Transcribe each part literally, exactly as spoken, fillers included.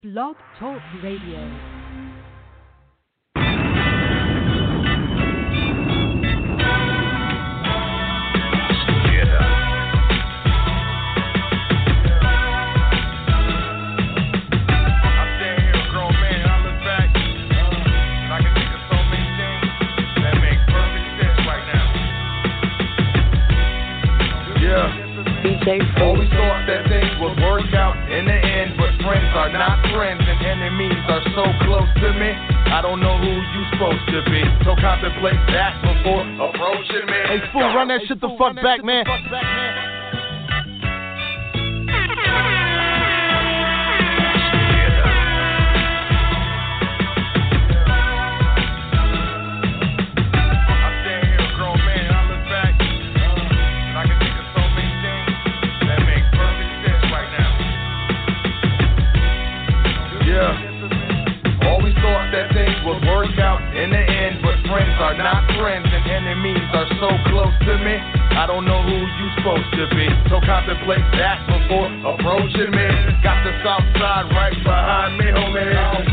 Blog Talk Radio. Always thought that things would work out in the end, but friends are not friends and enemies are so close to me. I don't know who you supposed to be, so contemplate that before approaching me. Hey fool, run that shit the fuck back, man. In the end, but friends are not friends and enemies are so close to me. I don't know who you supposed to be, so contemplate that before approaching me. Got the south side right behind me, homie.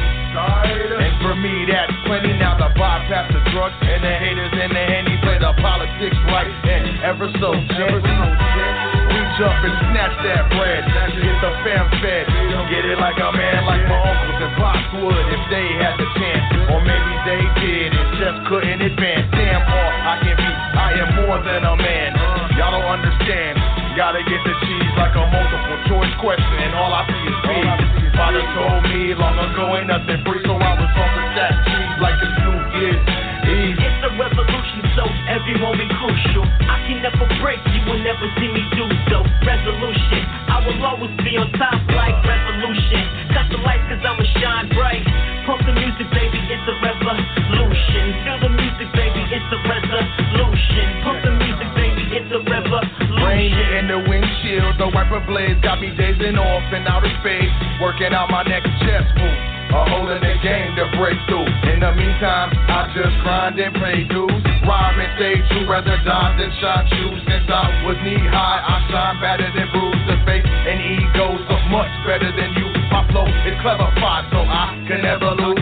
And for me, that's plenty. Now the bypass the drugs and the haters and the henny play the politics right and ever so gently. Reach up and snatch that bread, get the fam fed. Get it like a man, like my uncles and pops would if they had the chance. Or maybe they did and just couldn't advance. Damn, all I can be, I am more than a man. Y'all don't understand. Gotta get the cheese like a multiple choice question, and all I see is B. Father told me long ago ain't nothing free, so I was off the stack cheese like it's New Year's Eve. It's a revolution, so every moment crucial. I can never break, you will never see me do so. Resolution, I will always be on top like revolution. Cut the lights cause I'ma shine bright. Pump the music, baby, it's a revolution. Feel the music, baby, it's a resolution. Pump the music, baby, it's a revolution. Rain in the windshield, the wiper blades got me dazing off in outer space. Working out my next chess move, a hole in the game to break through. In the meantime, I just grind and pay dues. Rhyme and stay true, rather die than shine shoes. Since I was knee high, I shine better than bruise the face and ego, so much better than you. My flow is clever-fied, so I can never lose.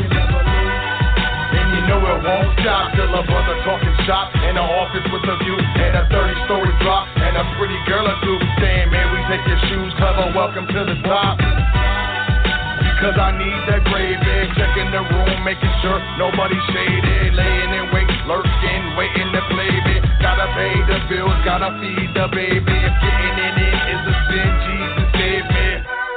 And you know it won't stop till a brother talking shop in the office with a view and a thirty-story drop and a pretty girl or two saying, man, we take your shoes, clever, welcome to the top. Because I need that gravy, checking the room, making sure nobody's shaded, laying in wait, lurking, waiting to play me. Gotta pay the bills, gotta feed the baby. If getting in it is a sin, Jesus save me.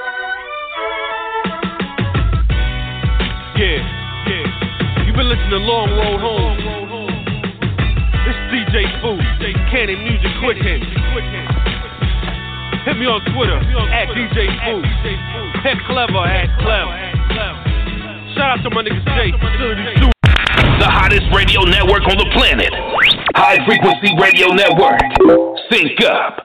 Yeah, yeah. You've been listening to Long Road Home. It's D J Food, Cannon Music Quick Hits. Hit me on Twitter, at D J Food. Head Clever, at Clever. Shout out to my niggas Jay, Facility two. The hottest radio network on the planet. High Frequency Radio Network. Sync up.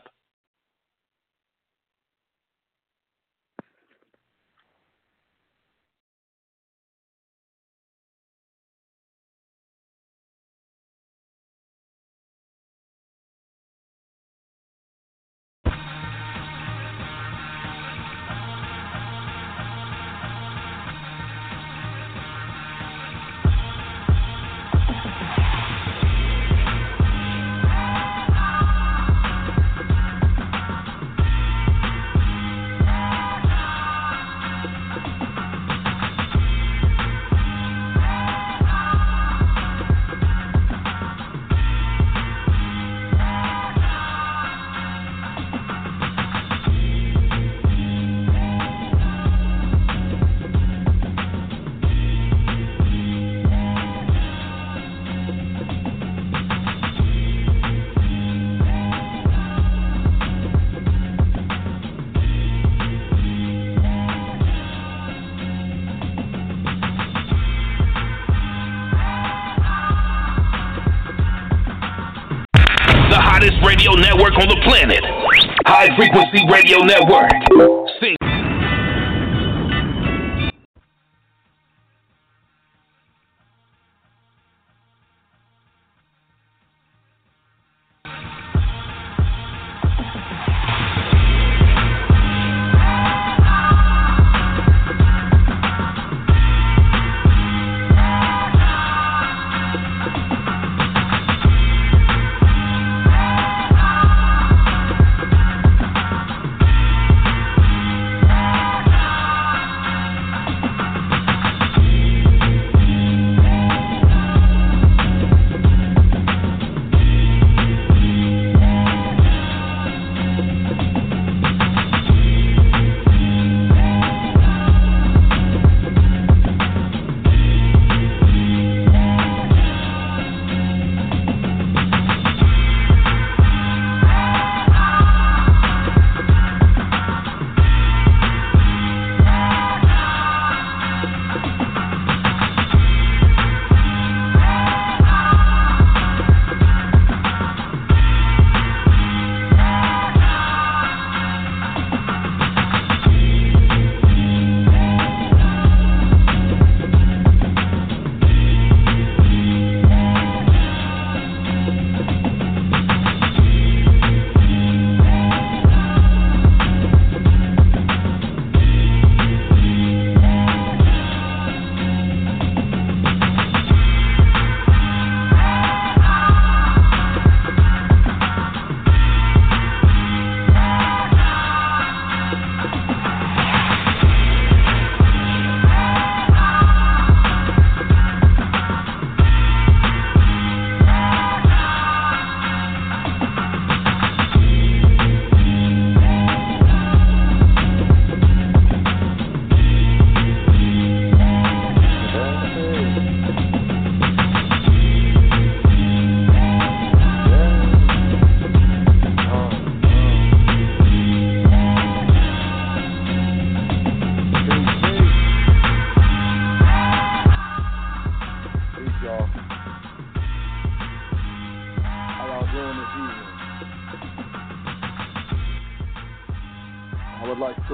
Radio network on the planet. High Frequency Radio Network. Sync.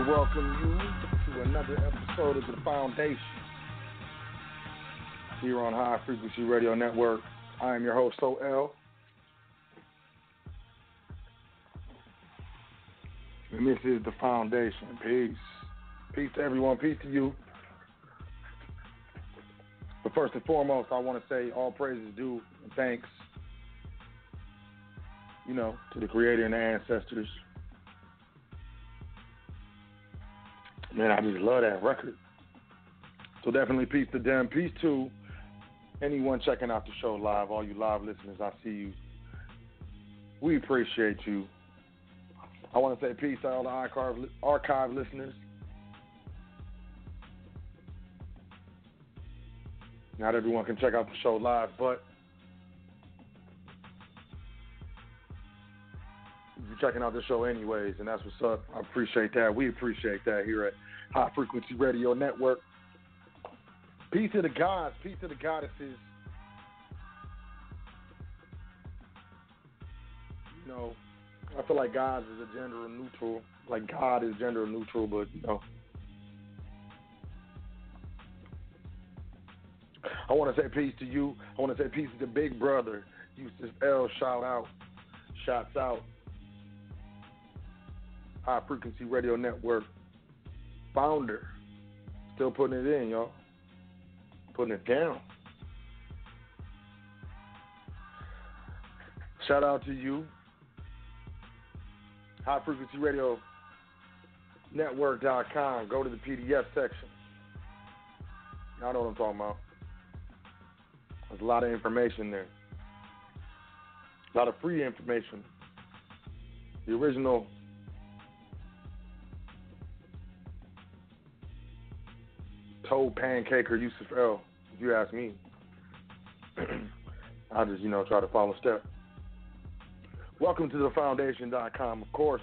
welcome you to another episode of The Foundation here on High Frequency Radio Network. I am your host, So L. And this is The Foundation. Peace. Peace to everyone. Peace to you. But first and foremost, I want to say all praises due and thanks, you know, to the Creator and the ancestors. Man, I just love that record. So definitely peace to them. Peace to anyone checking out the show live, all you live listeners, I see you. We appreciate you. I want to say peace to all the archive, archive listeners. Not everyone can check out the show live, but you're checking out the show anyways, and that's what's up. I appreciate that. We appreciate that here at High Frequency Radio Network. Peace to the gods, peace to the goddesses. You know, I feel like gods is a gender neutral. Like God is gender neutral, but you know. I want to say peace to you. I want to say peace to the big brother. Yusuf L. Shout out. Shouts out. High Frequency Radio Network founder. Still putting it in, y'all. Putting it down. Shout out to you. High Frequency Radio Network dot com. Go to the P D F section. Y'all know what I'm talking about. There's a lot of information there. A lot of free information. The original Toe Pancaker Yusuf L, if you ask me. I just, you know, try to follow step. Welcome to the foundation dot com, of course.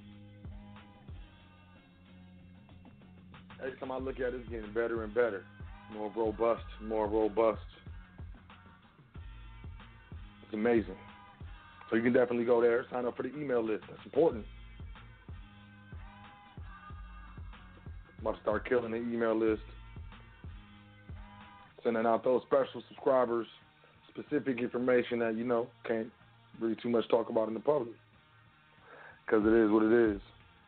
Every time I look at it, it's getting better and better. More robust, more robust. It's amazing. So you can definitely go there, sign up for the email list. That's important. I'm about to start killing the email list. Sending out those special subscribers, specific information that, you know, can't really too much talk about in the public. Because it is what it is.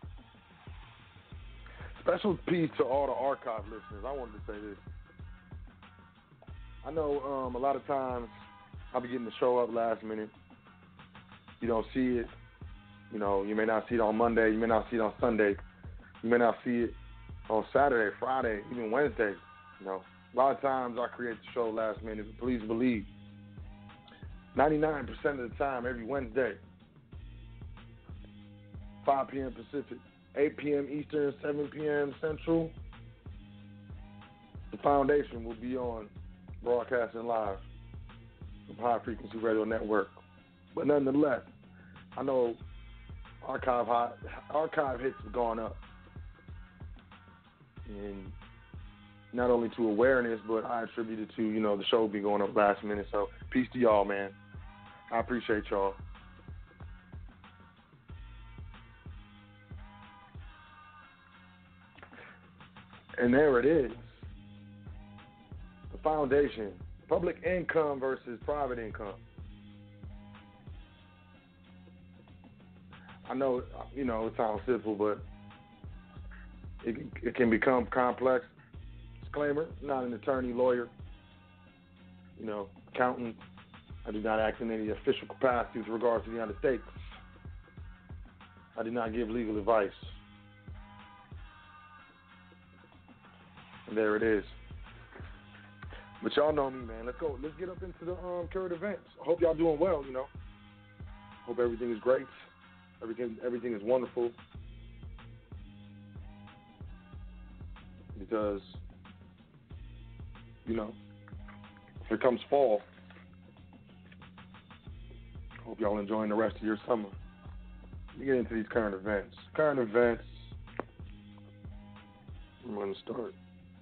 Special peace to all the archive listeners. I wanted to say this. I know um, a lot of times I'll be getting the show up last minute. You don't see it. You know, you may not see it on Monday. You may not see it on Sunday. You may not see it on Saturday, Friday, even Wednesday. You know, a lot of times I create the show last minute. But please believe, ninety-nine percent of the time, every Wednesday, five p.m. Pacific, eight p.m. Eastern, seven p.m. Central, the Foundation will be on broadcasting live from High Frequency Radio Network. But nonetheless, I know archive high, archive hits have gone up, and not only to awareness, but I attribute it to, you know, the show be going up last minute. So peace to y'all, man. I appreciate y'all. And there it is. The foundation. Public income versus private income. I know, you know, it sounds simple, but it, it can become complex. Disclaimer, not an attorney, lawyer, you know, accountant. I do not act in any official capacity with regards to the United States. I do not give legal advice. And there it is. But y'all know me, man. Let's go. Let's get up into the um, current events. I hope y'all doing well, you know. Hope everything is great. Everything, everything is wonderful. Because, you know, here comes fall. Hope y'all enjoying the rest of your summer. Let me get into these current events. Current events. I'm going to start.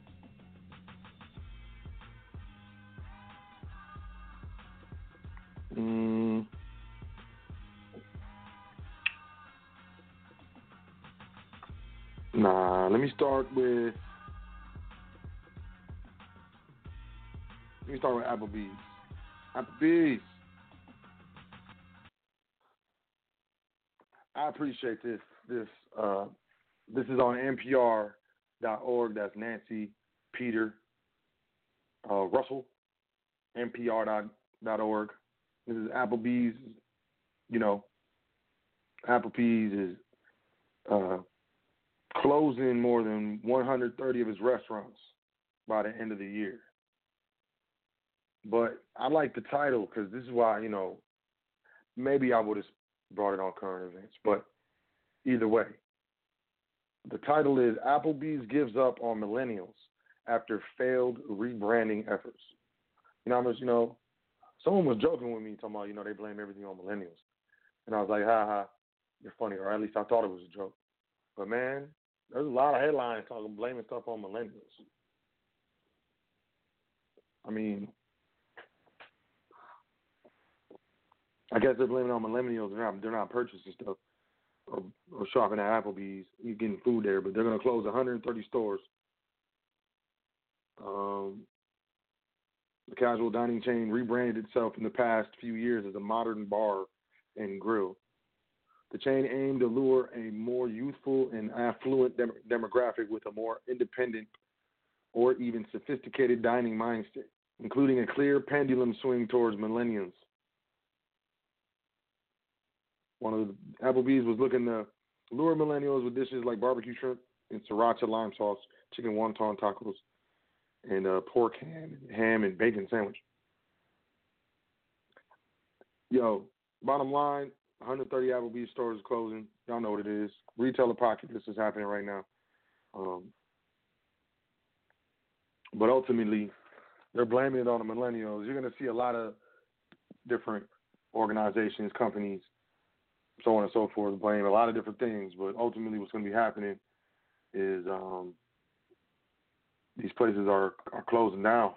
Mm. Nah, let me start with let me start with Applebee's. Applebee's. I appreciate this. This uh, this is on N P R dot org. That's Nancy Peter uh, Russell. N P R dot org. This is Applebee's. You know, Applebee's is uh, closing more than one hundred thirty of its restaurants by the end of the year. But I like the title because this is why, you know, maybe I would have brought it on current events. But either way, the title is Applebee's Gives Up on Millennials After Failed Rebranding Efforts. You know how much, you know, someone was joking with me talking about, you know, they blame everything on millennials. And I was like, ha ha, you're funny. Or at least I thought it was a joke. But man, there's a lot of headlines talking, blaming stuff on millennials. I mean, I guess they're blaming it on millennials. They're not, they're not purchasing stuff or, or shopping at Applebee's. You're getting food there, but they're going to close one hundred thirty stores. Um, the casual dining chain rebranded itself in the past few years as a modern bar and grill. The chain aimed to lure a more youthful and affluent dem- demographic with a more independent or even sophisticated dining mindset, including a clear pendulum swing towards millennials. One of the Applebee's was looking to lure millennials with dishes like barbecue shrimp and sriracha lime sauce, chicken wonton tacos, and uh, pork ham, ham and bacon sandwich. Yo, bottom line, one hundred thirty Applebee's stores closing. Y'all know what it is. Retailer apocalypse is happening right now. Um, but ultimately, they're blaming it on the millennials. You're going to see a lot of different organizations, companies, so on and so forth, blame a lot of different things. But ultimately, what's going to be happening is um, these places are, are closing down.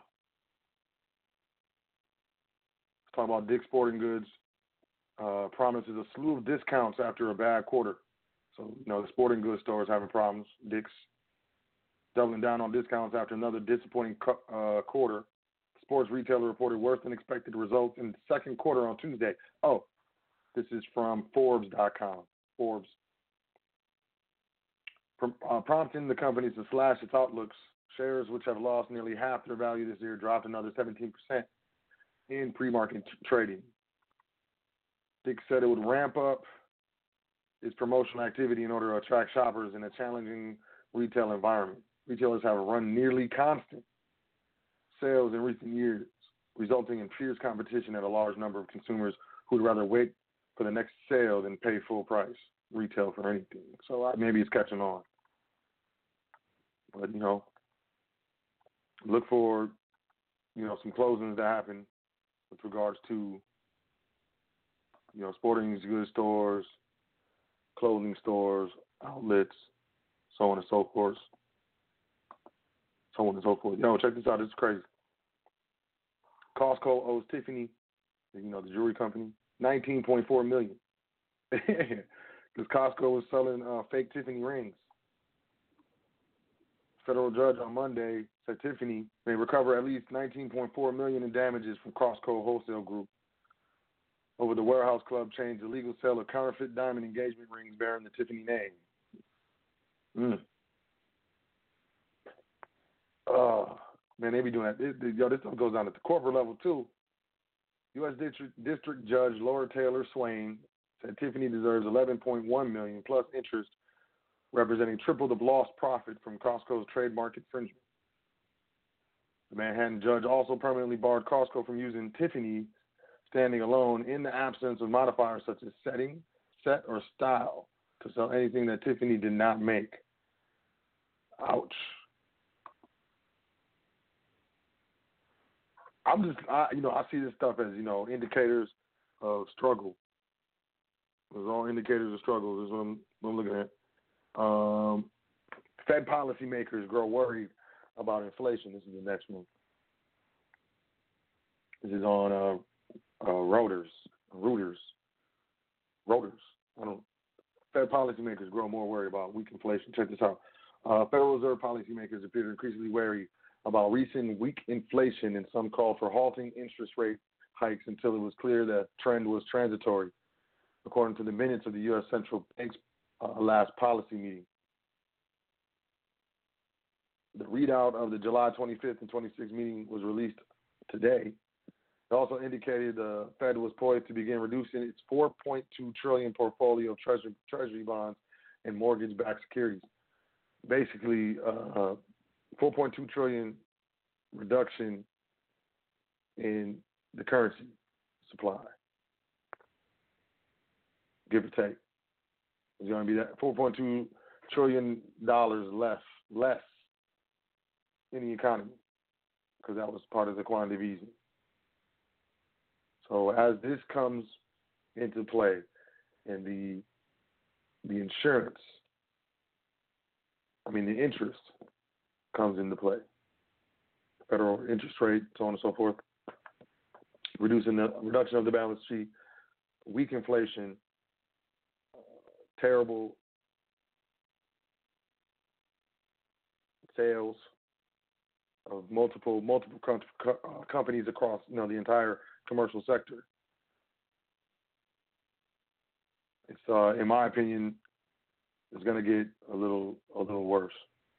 Let's talk about Dick's Sporting Goods. Uh, promises a slew of discounts after a bad quarter. So, you know, the sporting goods stores having problems. Dick's doubling down on discounts after another disappointing uh, quarter. Sports retailer reported worse than expected results in the second quarter on Tuesday. Oh, this is from Forbes dot com. Forbes. From, uh, prompting the company to slash its outlooks. Shares, which have lost nearly half their value this year, dropped another seventeen percent in pre-market t- trading. Dick's said it would ramp up its promotional activity in order to attract shoppers in a challenging retail environment. Retailers have run nearly constant sales in recent years, resulting in fierce competition at a large number of consumers who would rather wait for the next sale than pay full price retail for anything. So uh, maybe it's catching on. But, you know, look for, you know, some closings to happen with regards to, you know, sporting goods stores, clothing stores, outlets, so on and so forth. So on and so forth. Yo, check this out. This is crazy. Costco owes Tiffany, you know, the jewelry company, nineteen point four million dollars. Because Costco was selling uh, fake Tiffany rings. Federal judge on Monday said Tiffany may recover at least nineteen point four million dollars in damages from Costco Wholesale Group over the Warehouse Club chain's illegal sale of counterfeit diamond engagement rings bearing the Tiffany name. Mm. Oh, man, they be doing that. This, this, yo, this stuff goes on at the corporate level, too. U S District, District Judge Laura Taylor Swain said Tiffany deserves eleven point one million dollars plus interest, representing triple the lost profit from Costco's trademark infringement. The Manhattan judge also permanently barred Costco from using Tiffany standing alone in the absence of modifiers such as setting, set, or style to sell anything that Tiffany did not make. Ouch. I'm just, I, you know, I see this stuff as, you know, indicators of struggle. It's all indicators of struggle. This is what I'm, what I'm looking at. Um, Fed policymakers grow worried about inflation. This is the next one. This is on uh, uh, Reuters. Reuters. Reuters. I don't. Fed policymakers grow more worried about weak inflation. Check this out. Uh, Federal Reserve policymakers appear increasingly wary about recent weak inflation, and some call for halting interest rate hikes until it was clear that trend was transitory, according to the minutes of the U S Central Bank's uh, last policy meeting. The readout of the July twenty-fifth and twenty-sixth meeting was released today. It also indicated the Fed was poised to begin reducing its four point two trillion dollars portfolio of treasury, treasury bonds and mortgage-backed securities. Basically, uh, four point two trillion dollars reduction in the currency supply, give or take. It's going to be that four point two trillion dollars less, less in the economy, because that was part of the quantitative easing. So as this comes into play, and the the insurance, I mean the interest comes into play, federal interest rate, so on and so forth, reducing the reduction of the balance sheet, weak inflation, uh, terrible sales of multiple multiple com- co- uh, companies across, you know, the entire commercial sector. It's, uh, in my opinion, it's going to get a little a little worse.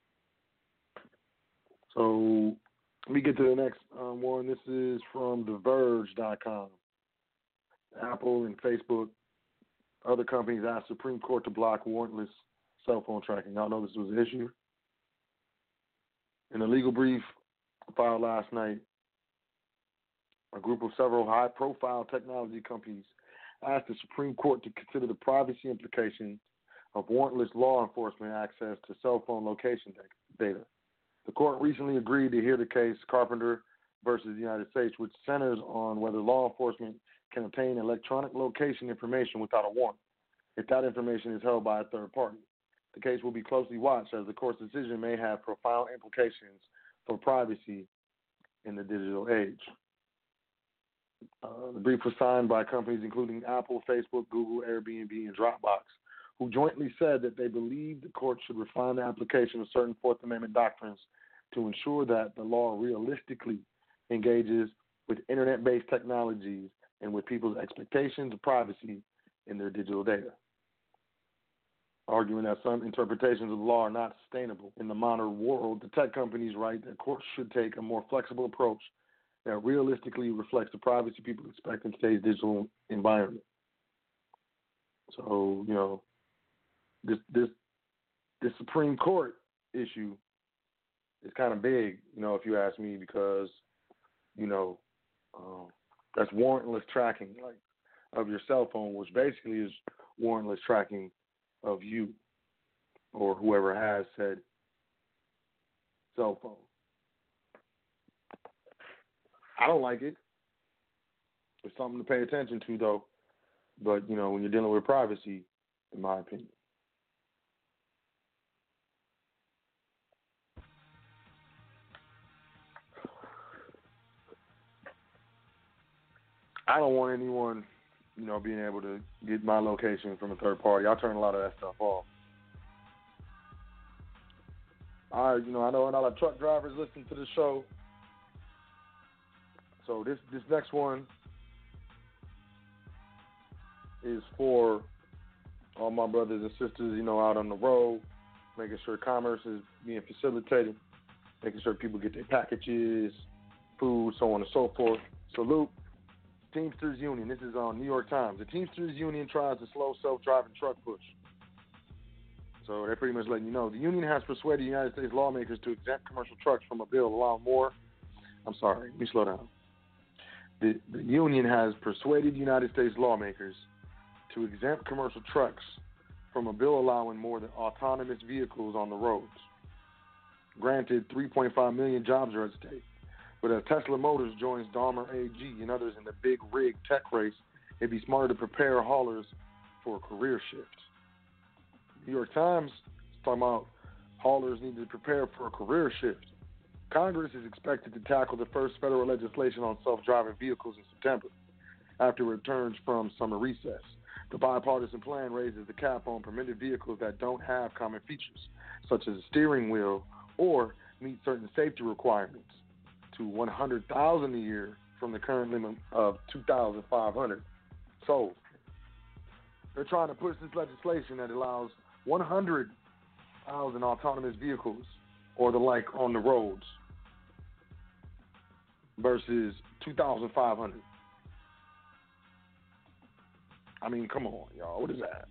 So let me get to the next um, one. This is from The Verge dot com. Apple and Facebook, other companies asked Supreme Court to block warrantless cell phone tracking. Y'all know this was an issue. In a legal brief filed last night, a group of several high-profile technology companies asked the Supreme Court to consider the privacy implications of warrantless law enforcement access to cell phone location data. The court recently agreed to hear the case Carpenter versus the United States, which centers on whether law enforcement can obtain electronic location information without a warrant, if that information is held by a third party. The case will be closely watched, as the court's decision may have profound implications for privacy in the digital age. Uh, the brief was signed by companies including Apple, Facebook, Google, Airbnb, and Dropbox, who jointly said that they believe the court should refine the application of certain Fourth Amendment doctrines to ensure that the law realistically engages with internet-based technologies and with people's expectations of privacy in their digital data, arguing that some interpretations of the law are not sustainable. In the modern world, the tech companies write that courts should take a more flexible approach that realistically reflects the privacy people expect in today's digital environment. So, you know, this this this Supreme Court issue is kind of big, you know, if you ask me, because, you know, um, that's warrantless tracking, like, of your cell phone, which basically is warrantless tracking of you or whoever has said cell phone. I don't like it. It's something to pay attention to, though. But, you know, when you're dealing with privacy, in my opinion. I don't want anyone, you know, being able to get my location from a third party. I turn a lot of that stuff off. I, you know, I know a lot of truck drivers listen to the show. So this this next one is for all my brothers and sisters, you know, out on the road, making sure commerce is being facilitated, making sure people get their packages, food, so on and so forth. Salute. Teamsters Union. This is on New York Times. The Teamsters Union tries to slow self-driving truck push. So they're pretty much letting you know. The union has persuaded United States lawmakers to exempt commercial trucks from a bill allowing more. I'm sorry, let me slow down. The, the union has persuaded United States lawmakers to exempt commercial trucks from a bill allowing more than autonomous vehicles on the roads. Granted, three point five million jobs are at stake. But as Tesla Motors joins Dahmer A G and others in the big rig tech race, it'd be smarter to prepare haulers for a career shift. New York Times is talking about haulers need to prepare for a career shift. Congress is expected to tackle the first federal legislation on self-driving vehicles in September, after it returns from summer recess. The bipartisan plan raises the cap on permitted vehicles that don't have common features, such as a steering wheel or meet certain safety requirements, to one hundred thousand dollars a year from the current limit of two thousand five hundred dollars. So they're trying to push this legislation that allows one hundred thousand autonomous vehicles or the like on the roads versus two thousand five hundred. I mean, come on, y'all. What is that?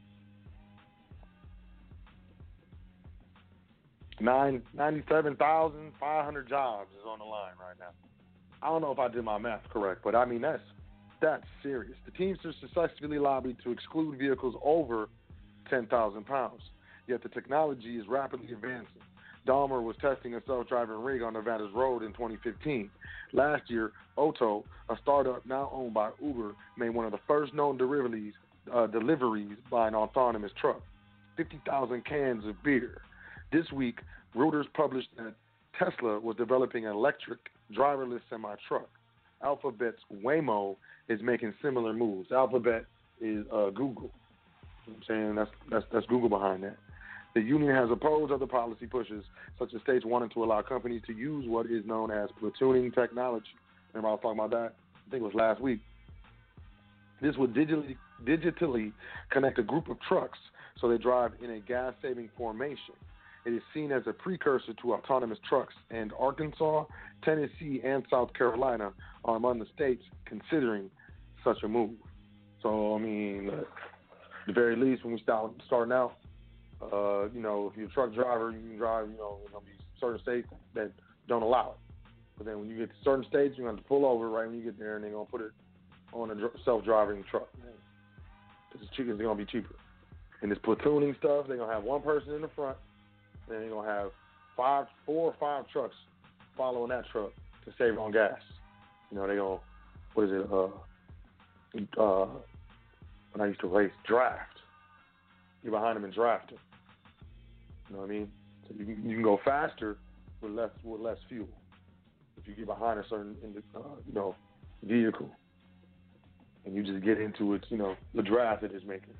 Nine ninety-seven thousand five hundred jobs is on the line right now. I don't know if I did my math correct, but I mean that's that's serious. The Teamsters successfully lobbied to exclude vehicles over ten thousand pounds. Yet the technology is rapidly advancing. Dahmer was testing a self-driving rig on Nevada's road in twenty fifteen. Last year, Otto, a startup now owned by Uber, made one of the first known deliveries, uh, deliveries by an autonomous truck, fifty thousand cans of beer. This week, Reuters published that Tesla was developing an electric driverless semi-truck. Alphabet's Waymo is making similar moves. Alphabet is uh, Google. You know what I'm saying that's, that's that's Google behind that. The union has opposed other policy pushes, such as states wanting to allow companies to use what is known as platooning technology. Remember I was talking about that? I think it was last week. This would digitally, digitally connect a group of trucks so they drive in a gas-saving formation. It is seen as a precursor to autonomous trucks, and Arkansas, Tennessee, and South Carolina are among the states considering such a move. So, I mean, at the very least, when we start starting out, uh, you know, if you're a truck driver, you can drive, you know, there's going to be certain states that don't allow it. But then when you get to certain states, you're going to have to pull over right when you get there, and they're going to put it on a self-driving truck. Because it's, it's going to be cheaper. And this platooning stuff, they're going to have one person in the front, then they're going to have five, four or five trucks following that truck to save on gas. You know, they're going to, what is it, uh, uh, when I used to race, draft. You're behind them and draft them. You know what I mean? So you can, you can go faster with less with less fuel if you get behind a certain, uh, you know, vehicle, and you just get into it. You know, the draft it is making.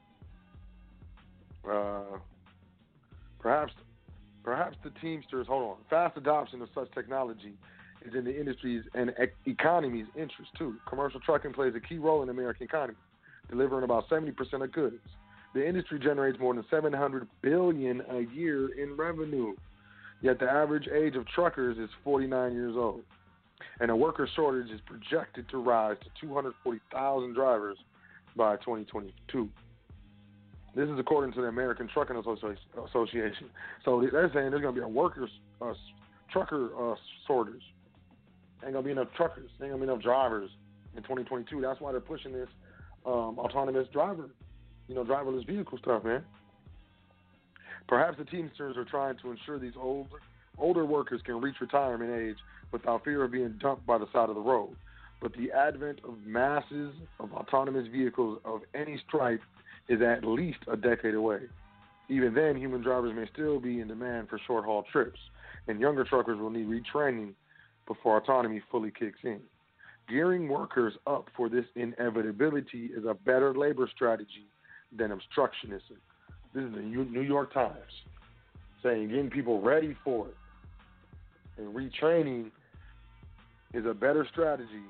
Uh, perhaps, perhaps the Teamsters. Hold on. Fast adoption of such technology is in the industry's and e- economy's interest too. Commercial trucking plays a key role in the American economy, delivering about seventy percent of goods. The industry generates more than seven hundred billion dollars a year in revenue. Yet the average age of truckers is forty-nine years old. And a worker shortage is projected to rise to two hundred forty thousand drivers by twenty twenty-two. This is according to the American Trucking Association. So they're saying there's going to be a workers, uh, trucker uh, shortage. Ain't going to be enough truckers. Ain't going to be enough drivers in twenty twenty-two. That's why they're pushing this um, autonomous driver. You know, driverless vehicle stuff, man. Perhaps the Teamsters are trying to ensure these old, older workers can reach retirement age without fear of being dumped by the side of the road. But the advent of masses of autonomous vehicles of any stripe is at least a decade away. Even then, human drivers may still be in demand for short-haul trips, and younger truckers will need retraining before autonomy fully kicks in. Gearing workers up for this inevitability is a better labor strategy than obstructionism. This is the New York Times saying getting people ready for it and retraining is a better strategy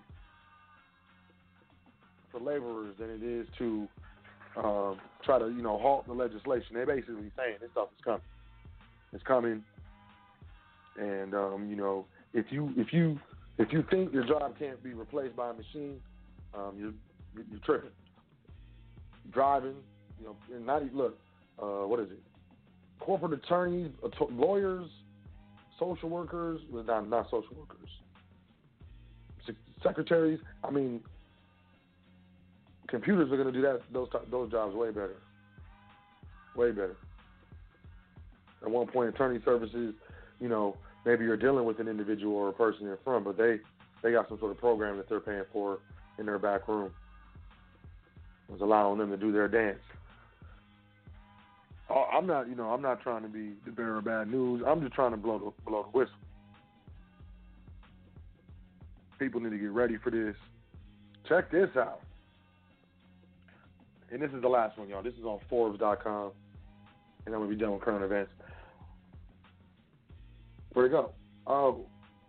for laborers than it is to um, try to, you know, halt the legislation. They're basically saying this stuff is coming. It's coming, and um, you know, if you if you if you think your job can't be replaced by a machine, um, you're you're tripping. Driving. You know, and not even, look, uh, what is it? Corporate attorneys, lawyers, social workers, well, not, not social workers, secretaries. I mean, computers are going to do that those those jobs way better, way better. At one point, attorney services, you know, maybe you're dealing with an individual or a person in front, but they they got some sort of program that they're paying for in their back room. It's allowing them to do their dance. I'm not, you know, I'm not trying to be the bearer of bad news. I'm just trying to blow the blow the whistle. People need to get ready for this. Check this out. and this is the last one, y'all. This is on Forbes dot com, and then we'll be done with current events. Where'd it go? Oh.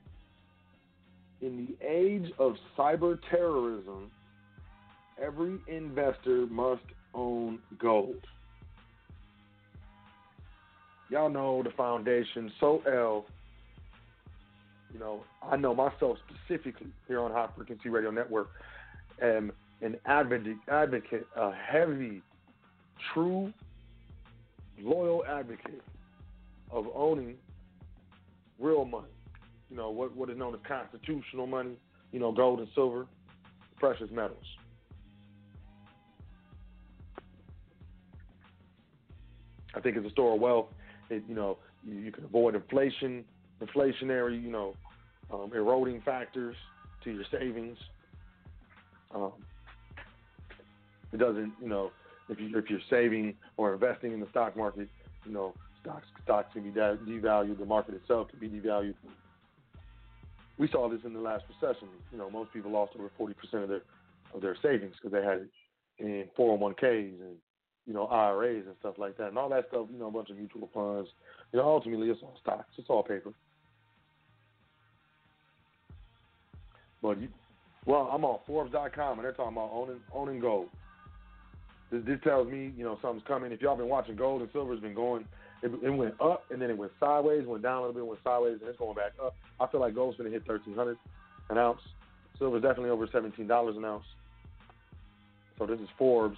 In the age of cyber terrorism, every investor must own gold. Y'all know the foundation, So L. You know, I know myself specifically here on High Frequency Radio Network am an advocate, advocate, a heavy, true, loyal advocate of owning real money. You know, what, what is known as constitutional money, you know, gold and silver, precious metals. I think it's a store of wealth. It, you know, you, you can avoid inflation, inflationary, you know, um, eroding factors to your savings. Um, it doesn't, you know, if you if you're saving or investing in the stock market, you know, stocks stocks can be devalued. The market itself can be devalued. We saw this in the last recession. You know, most people lost over forty percent of their of their savings because they had it in four oh one k's and, you know, I R As and stuff like that. And all that stuff, you know, a bunch of mutual funds. You know, ultimately it's all stocks. It's all paper. But, you, well, I'm on Forbes dot com, and they're talking about owning owning gold. This, this tells me, you know, something's coming. If y'all been watching, gold and silver's been going, it, it went up, and then it went sideways, went down a little bit, went sideways, and it's going back up. I feel like gold's going to hit thirteen hundred an ounce. Silver's definitely over seventeen dollars an ounce. So this is Forbes.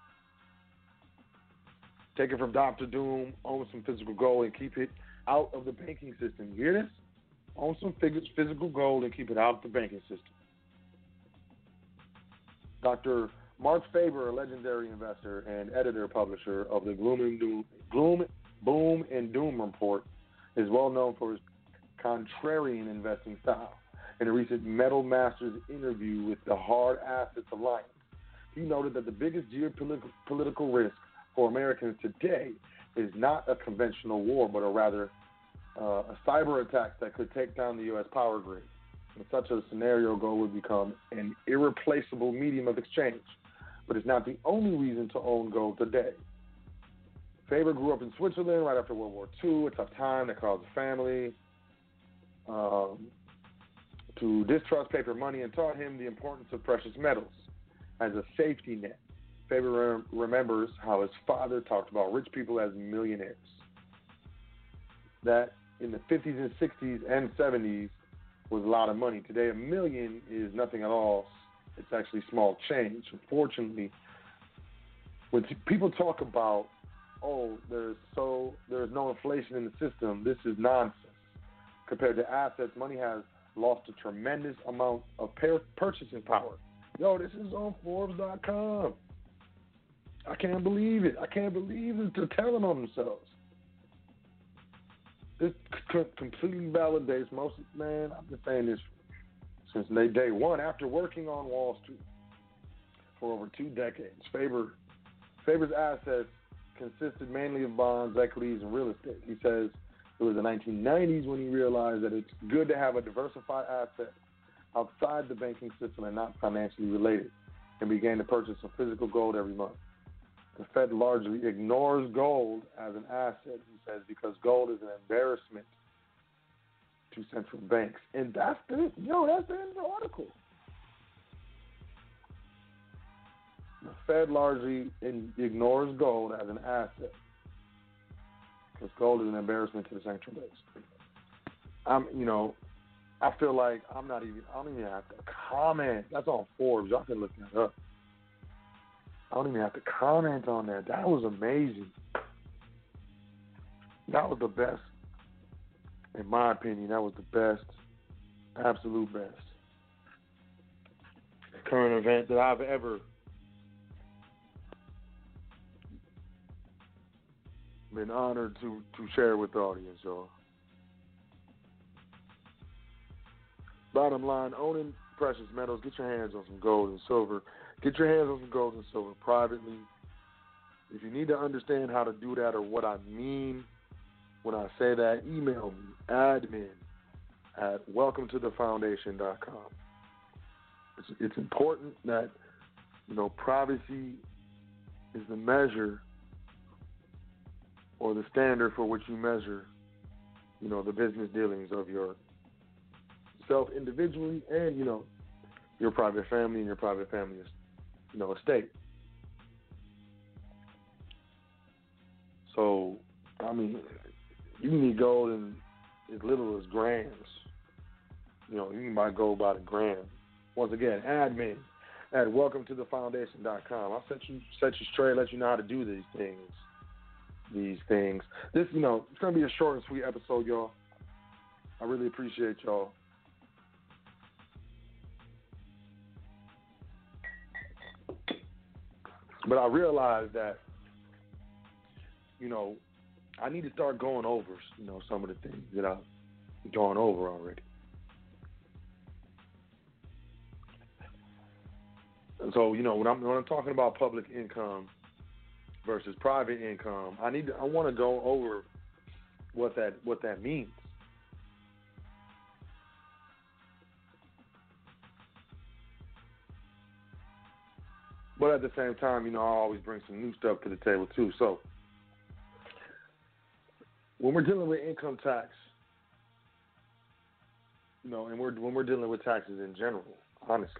Take it from Doctor Doom, own some physical gold and keep it out of the banking system. You hear this? Own some physical gold and keep it out of the banking system. Doctor Mark Faber, a legendary investor and editor publisher of the Gloom and Doom, Gloom, Boom and Doom Report, is well known for his contrarian investing style. In a recent Metal Masters interview with the Hard Assets Alliance, he noted that the biggest geopolitical risk for Americans today is not a conventional war, but a rather uh, a cyber attack that could take down the U S power grid. In such a scenario, gold would become an irreplaceable medium of exchange, but it's not the only reason to own gold today. Faber grew up in Switzerland right after World War Two, a tough time that caused the family um, to distrust paper money and taught him the importance of precious metals as a safety net. Faber rem- remembers how his father talked about rich people as millionaires. That in the fifties and sixties and seventies was a lot of money. Today, a million is nothing at all. It's actually small change. Unfortunately, when t- people talk about, oh, there's so there's no inflation in the system, this is nonsense. Compared to assets, money has lost a tremendous amount of per- purchasing power. Yo, this is on Forbes dot com. I can't believe it. I can't believe it. They're telling on themselves. This c- completely validates most, man, I've been saying this since day one. After working on Wall Street for over two decades, Faber, Faber's assets consisted mainly of bonds, equities, and real estate. He says it was the nineteen nineties when he realized that it's good to have a diversified asset outside the banking system and not financially related, and began to purchase some physical gold every month. The Fed largely ignores gold as an asset, he says, because gold is an embarrassment to central banks. And that's the, yo, that's the end of the article. The Fed largely in, ignores gold as an asset because gold is an embarrassment to the central banks. I'm, you know, I feel like I'm not even, I don't even have to comment. That's on Forbes. Y'all can look that up. I don't even have to comment on that. That was amazing. That was the best. In my opinion, that was the best, absolute best current event that I've ever been honored to, to share with the audience, y'all. Bottom line, owning precious metals, get your hands on some gold and silver. Get your hands on some gold and silver privately. If you need to understand how to do that or what I mean when I say that, email me, admin at welcome to the foundation dot com. It's, it's important that, you know, privacy is the measure or the standard for which you measure, you know, the business dealings of your self individually and, you know, your private family and your private family's, you know, estate. So, I mean, you can need gold in as little as grams. You know, you can buy gold by the gram. Once again, admin at welcome to the foundation dot com. I'll set you set you straight, let you know how to do these things. These things. This, you know, it's gonna be a short and sweet episode, y'all. I really appreciate y'all. But I realized that, you know, I need to start going over, you know, some of the things that I've gone over already. And so, you know, when I'm when I'm talking about public income versus private income, I need to, I want to go over what that what that means. But at the same time, you know, I always bring some new stuff to the table too. So when we're dealing with income tax, you know, and we're when we're dealing with taxes in general, honestly,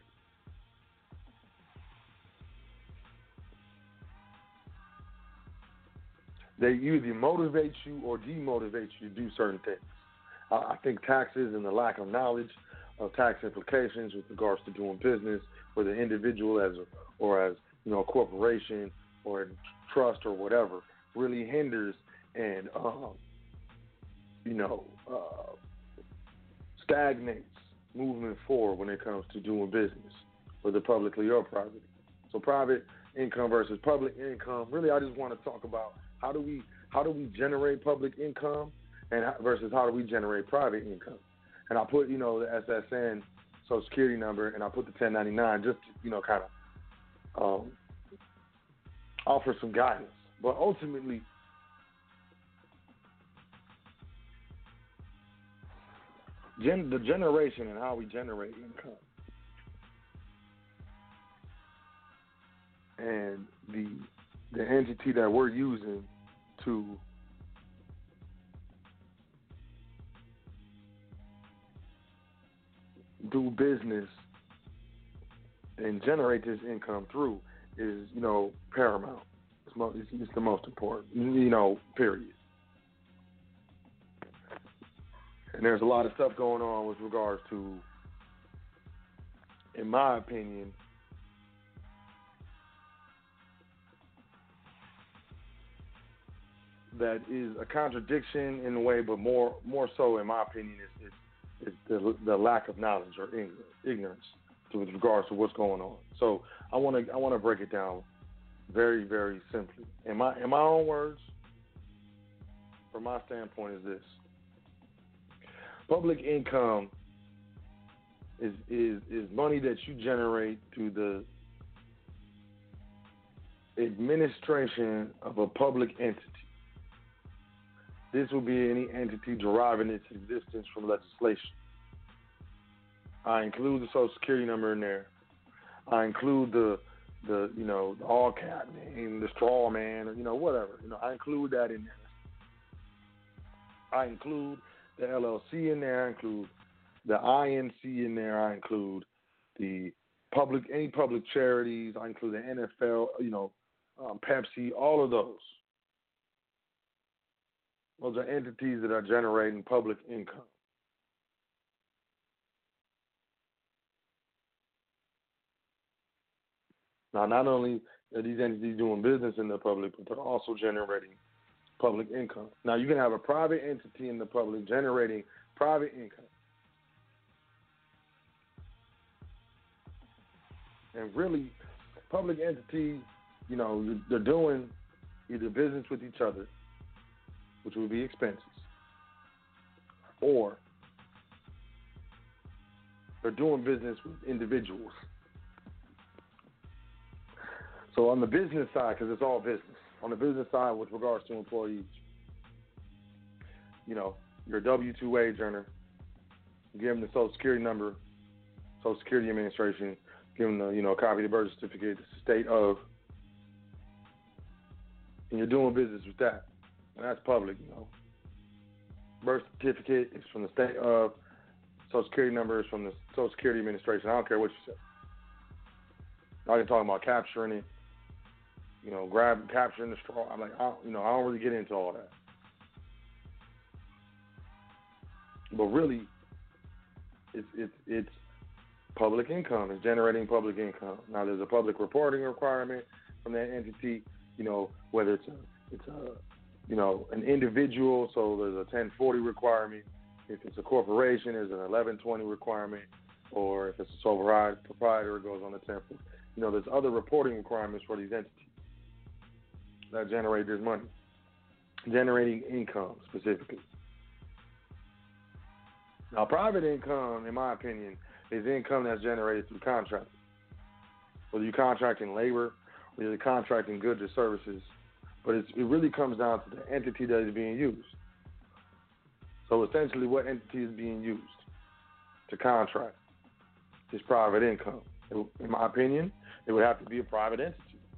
they either motivate you or demotivate you to do certain things. I, I think taxes and the lack of knowledge of tax implications with regards to doing business with an individual as a, or as, you know, a corporation or a trust or whatever really hinders and um, you know uh, stagnates movement forward when it comes to doing business, whether publicly or privately. So private income versus public income. Really, I just want to talk about how do we how do we generate public income and versus how do we generate private income. And I put, you know, the S S N, Social Security number, and I put the ten ninety-nine just to, you know, kind of um, offer some guidance. But ultimately, gen- the generation and how we generate income and the the entity that we're using to do business and generate this income through is, you know, paramount. It's, mo- it's, it's the most important, you know, period. And there's a lot of stuff going on with regards to, in my opinion, that is a contradiction in a way, but more more so, in my opinion, is, is, is the, the lack of knowledge or ignorance to, with regards to what's going on. So I want to I want to break it down very very simply. In my in my own words, from my standpoint, is this: public income is is is money that you generate through the administration of a public entity. This will be any entity deriving its existence from legislation. I include the Social Security number in there. I include the the you know the all cap name, the straw man, or you know whatever. You know I include that in there. I include the L L C in there. I include the I N C in there. I include the public any public charities. I include the N F L. You know, um, Pepsi. All of those. Those are entities that are generating public income. Now, not only are these entities doing business in the public, but they're also generating public income. Now, you can have a private entity in the public generating private income. And really, public entities, you know, they're doing either business with each other, which would be expenses, or they're doing business with individuals. So on the business side, because it's all business, on the business side with regards to employees, you know, you're a W two wage earner, you give them the Social Security number, Social Security Administration, give them the, you know, a copy of the birth certificate, the state of, and you're doing business with that, and that's public, you know. Birth certificate is from the state of, Social Security number is from the Social Security Administration. I don't care what you say. I can talk about capturing it, you know, grab, capturing the straw. I'm like, I don't, you know, I don't really get into all that. But really, it's it's it's public income. It's generating public income. Now, there's a public reporting requirement from that entity. You know, whether it's a it's a you know an individual, so there's a ten forty requirement. If it's a corporation, there's an eleven twenty requirement, or if it's a sole proprietor, it goes on the ten forty. You know, there's other reporting requirements for these entities that generate this money, generating income specifically. Now, private income, in my opinion, is income that's generated through contracting. Whether you're contracting labor, whether you're contracting goods or services, but it's, it really comes down to the entity that is being used. So essentially, what entity is being used to contract is private income. It, in my opinion, it would have to be a private entity.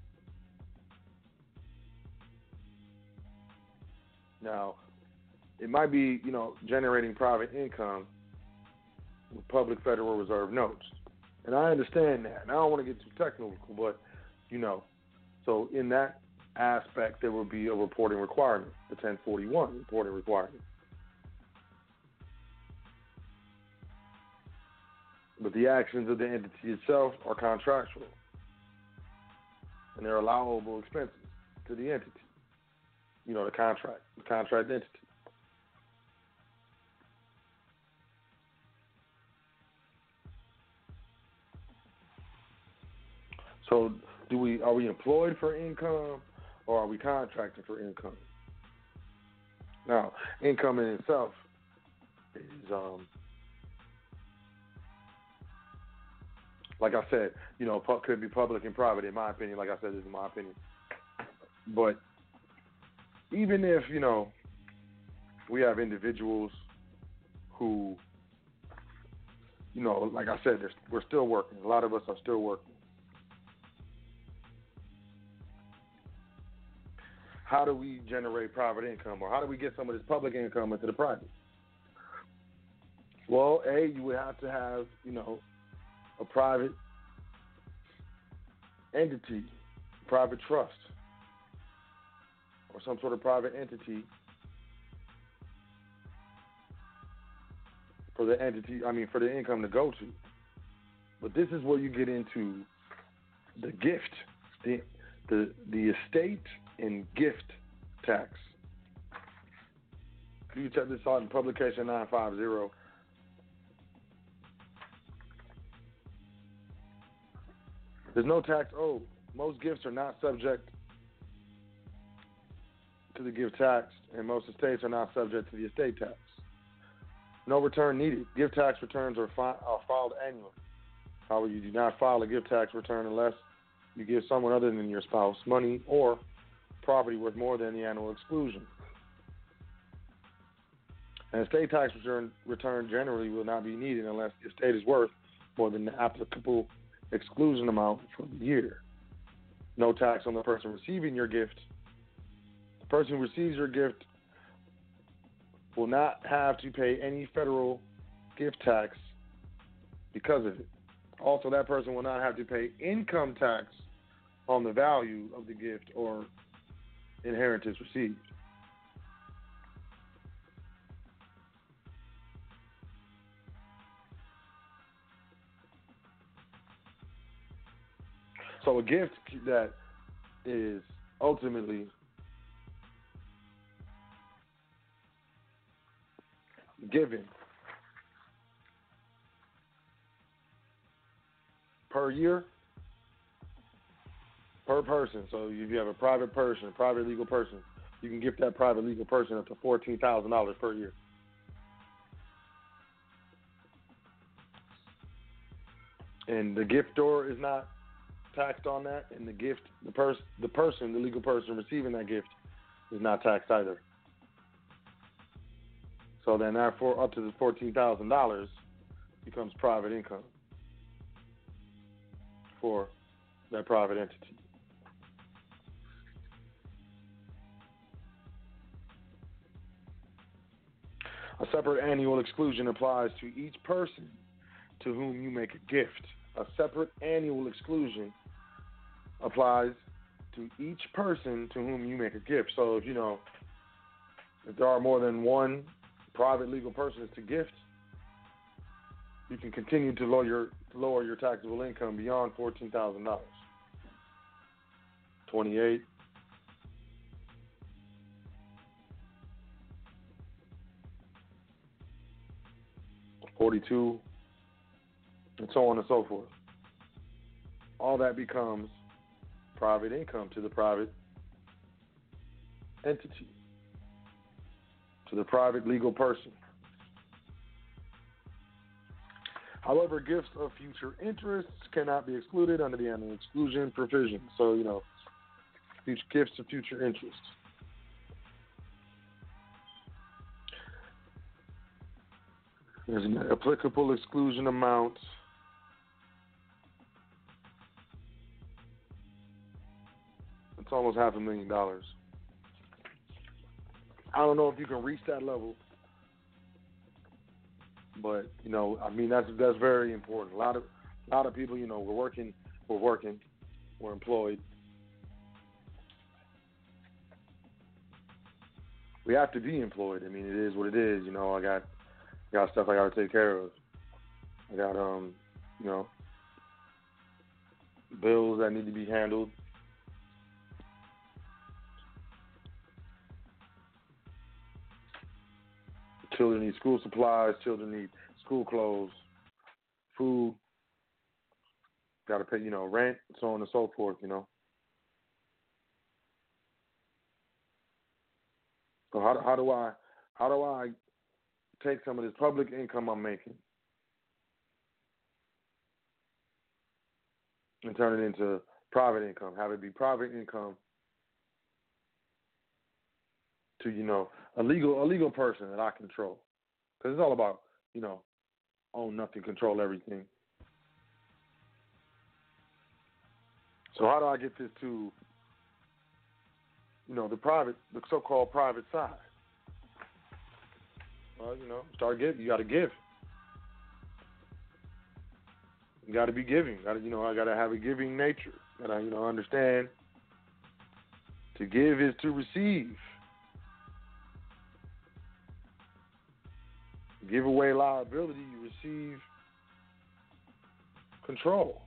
Now, it might be, you know, generating private income with public Federal Reserve notes. And I understand that. And I don't want to get too technical, but, you know, so in that aspect, there would be a reporting requirement, the ten forty-one reporting requirement. But the actions of the entity itself are contractual. And they're allowable expenses to the entity. You know, the contract, the contract entity. So, do we are we employed for income, or are we contracting for income? Now, income in itself is, um, like I said, you know, could be public and private. In my opinion, like I said, this is my opinion. But even if, you know, we have individuals who, you know, like I said, we're still working. A lot of us are still working. How do we generate private income, or how do we get some of this public income into the private? Well, A, you would have to have, you know, a private entity, private trust, or some sort of private entity for the entity, I mean, for the income to go to. But this is where you get into the gift, the the the estate and gift tax. You check this out in publication nine fifty. There's no tax owed. Most gifts are not subject to the gift tax, and most estates are not subject to the estate tax. No return needed. Gift tax returns are, fi- are filed annually. However, you do not file a gift tax return unless you give someone other than your spouse money or property worth more than the annual exclusion. An estate tax return, return generally will not be needed unless the estate is worth more than the applicable exclusion amount for the year. No tax on the person receiving your gift. The person who receives your gift will not have to pay any federal gift tax because of it. Also, that person will not have to pay income tax on the value of the gift or inheritance received. So a gift that is ultimately given per year, per person. So if you have a private person, a private legal person, you can gift that private legal person up to fourteen thousand dollars per year. And the giftor is not taxed on that, and the gift, the person, the person, the legal person receiving that gift is not taxed either. So then that for up to the fourteen thousand dollars becomes private income for that private entity. separate annual exclusion applies to each person to whom you make a gift. A separate annual exclusion applies to each person to whom you make a gift. So if you know, if there are more than one private legal persons to gift, you can continue to lower your lower your taxable income beyond fourteen thousand dollars. Twenty-eight. Forty-two. And so on and so forth. All that becomes private income to the private entity, to the private legal person. However, gifts of future interests cannot be excluded under the annual exclusion provision. So, you know, future gifts of future interest. There's an applicable exclusion amount. It's almost half a million dollars. I don't know if you can reach that level, but you know, I mean, that's that's very important. A lot of a lot of people, you know, we're working, we're working, we're employed. We have to be employed. I mean, it is what it is. You know, I got got stuff I got to take care of. I got um, you know, bills that need to be handled. Children need school supplies. Children need school clothes, food. Got to pay, you know, rent, so on and so forth. You know. So how how do I how do I take some of this public income I'm making and turn it into private income? Have it be private income to, you know, a legal a legal person that I control, because it's all about, you know, own nothing, control everything. So how do I get this to, you know, the private, the so-called private side? Well, you know, start giving. You got to give. You got to be giving. Got to, you know, I got to have a giving nature. Got to, you know, understand. To give is to receive. Give away liability, you receive control.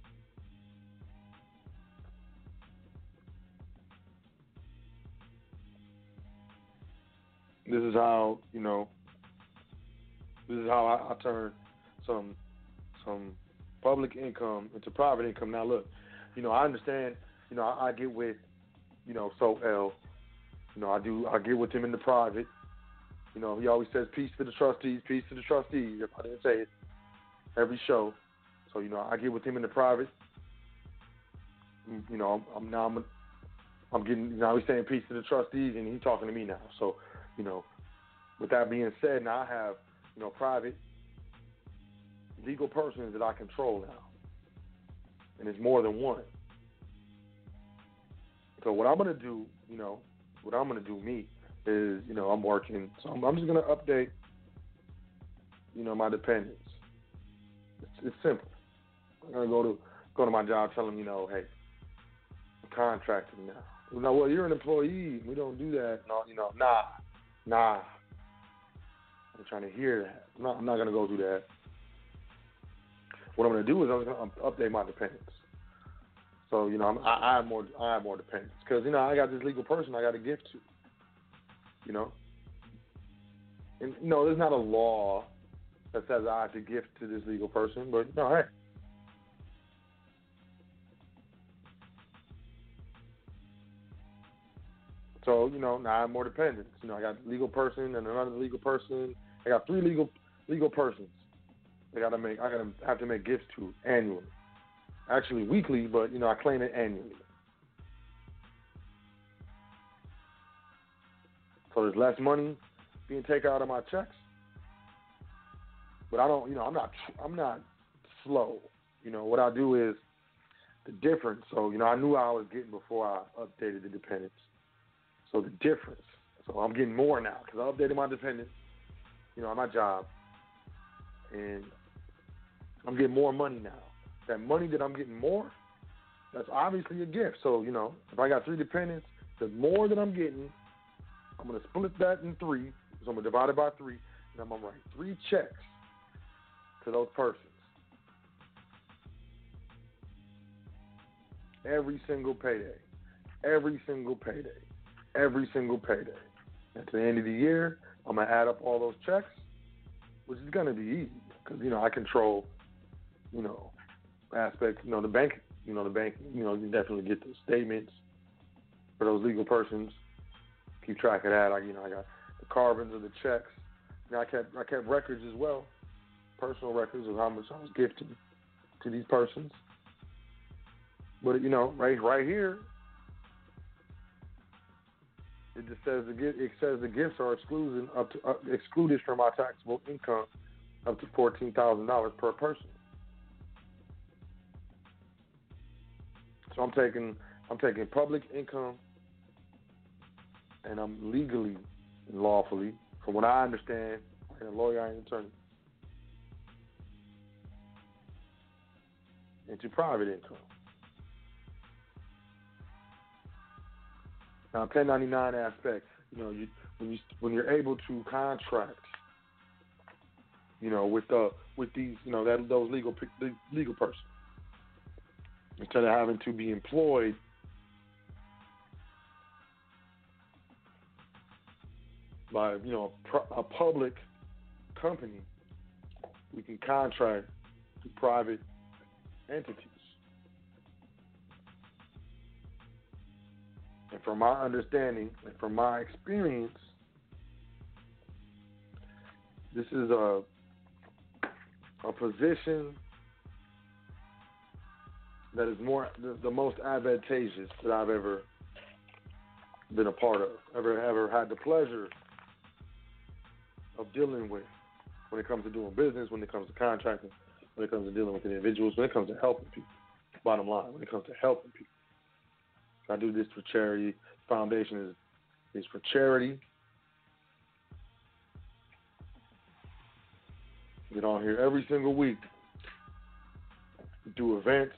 This is how, you know, this is how I, I turn some some public income into private income. Now, look, you know, I understand, you know, I, I get with, you know, So L, you know, I do, I get with him in the private. You know, he always says, peace to the trustees, peace to the trustees. If I didn't say it every show. So, you know, I get with him in the private. You know, I'm, I'm now I'm, I'm getting, now he's saying peace to the trustees, and he's talking to me now. So, you know, with that being said, now I have, you know, private legal persons that I control now. And it's more than one. So what I'm going to do, you know, what I'm going to do, me, is, you know, I'm working. So I'm, I'm just going to update, you know, my dependents. It's, it's simple. I'm going to go to go to my job, tell them, you know, hey, I'm contracting now. You know, well, you're an employee. We don't do that. No, you know, nah, nah. I'm trying to hear that. I'm not, I'm not going to go do that. What I'm going to do is I'm going to update my dependents. So, you know, I'm, I, I have more I have more dependents because, you know, I got this legal person I got to give to. You know, and you know, there's not a law that says I have to gift to this legal person, but no, hey. So, you know, now I have more dependents. You know, I got a legal person and another legal person. I got three legal legal persons. I gotta make I gotta have to make gifts to annually. Actually weekly, but you know, I claim it annually. So there's less money being taken out of my checks, but I don't, you know, I'm not, I'm not slow. You know, what I do is the difference. So, you know, I knew I was getting before I updated the dependents. So the difference. So I'm getting more now because I updated my dependents. you know, at my job, and I'm getting more money now. That money that I'm getting more, that's obviously a gift. So, you know, if I got three dependents, the more that I'm getting, I'm going to split that in three. So I'm going to divide it by three, and I'm going to write three checks to those persons. Every single payday. Every single payday. Every single payday. At the end of the year, I'm going to add up all those checks, which is going to be easy because, you know, I control, you know, aspects, you know, the bank, you know, the bank, you know, you definitely get the statements for those legal persons. Keep track of that. I, you know, I got the carvings of the checks. You know, I kept, I kept records as well, personal records of how much I was gifting to these persons. But, you know, right, right here, it just says the gift, it says the gifts are excluded up to uh, excluded from our taxable income up to fourteen thousand dollars per person. So I'm taking I'm taking public income, and I'm legally and lawfully, from what I understand, I'm a lawyer, I'm an attorney, into private income. Now, ten ninety-nine aspect, you know, you when you when you're able to contract, you know, with the with these, you know, that those legal legal persons, instead of having to be employed by, you know, a, a public company, we can contract to private entities. And from my understanding and from my experience, this is a a position that is more the, the most advantageous that I've ever been a part of, ever ever had the pleasure of dealing with when it comes to doing business, when it comes to contracting, when it comes to dealing with individuals, when it comes to helping people. Bottom line, when it comes to helping people. I do this for charity. Foundation is is for charity. Get on here every single week. Do events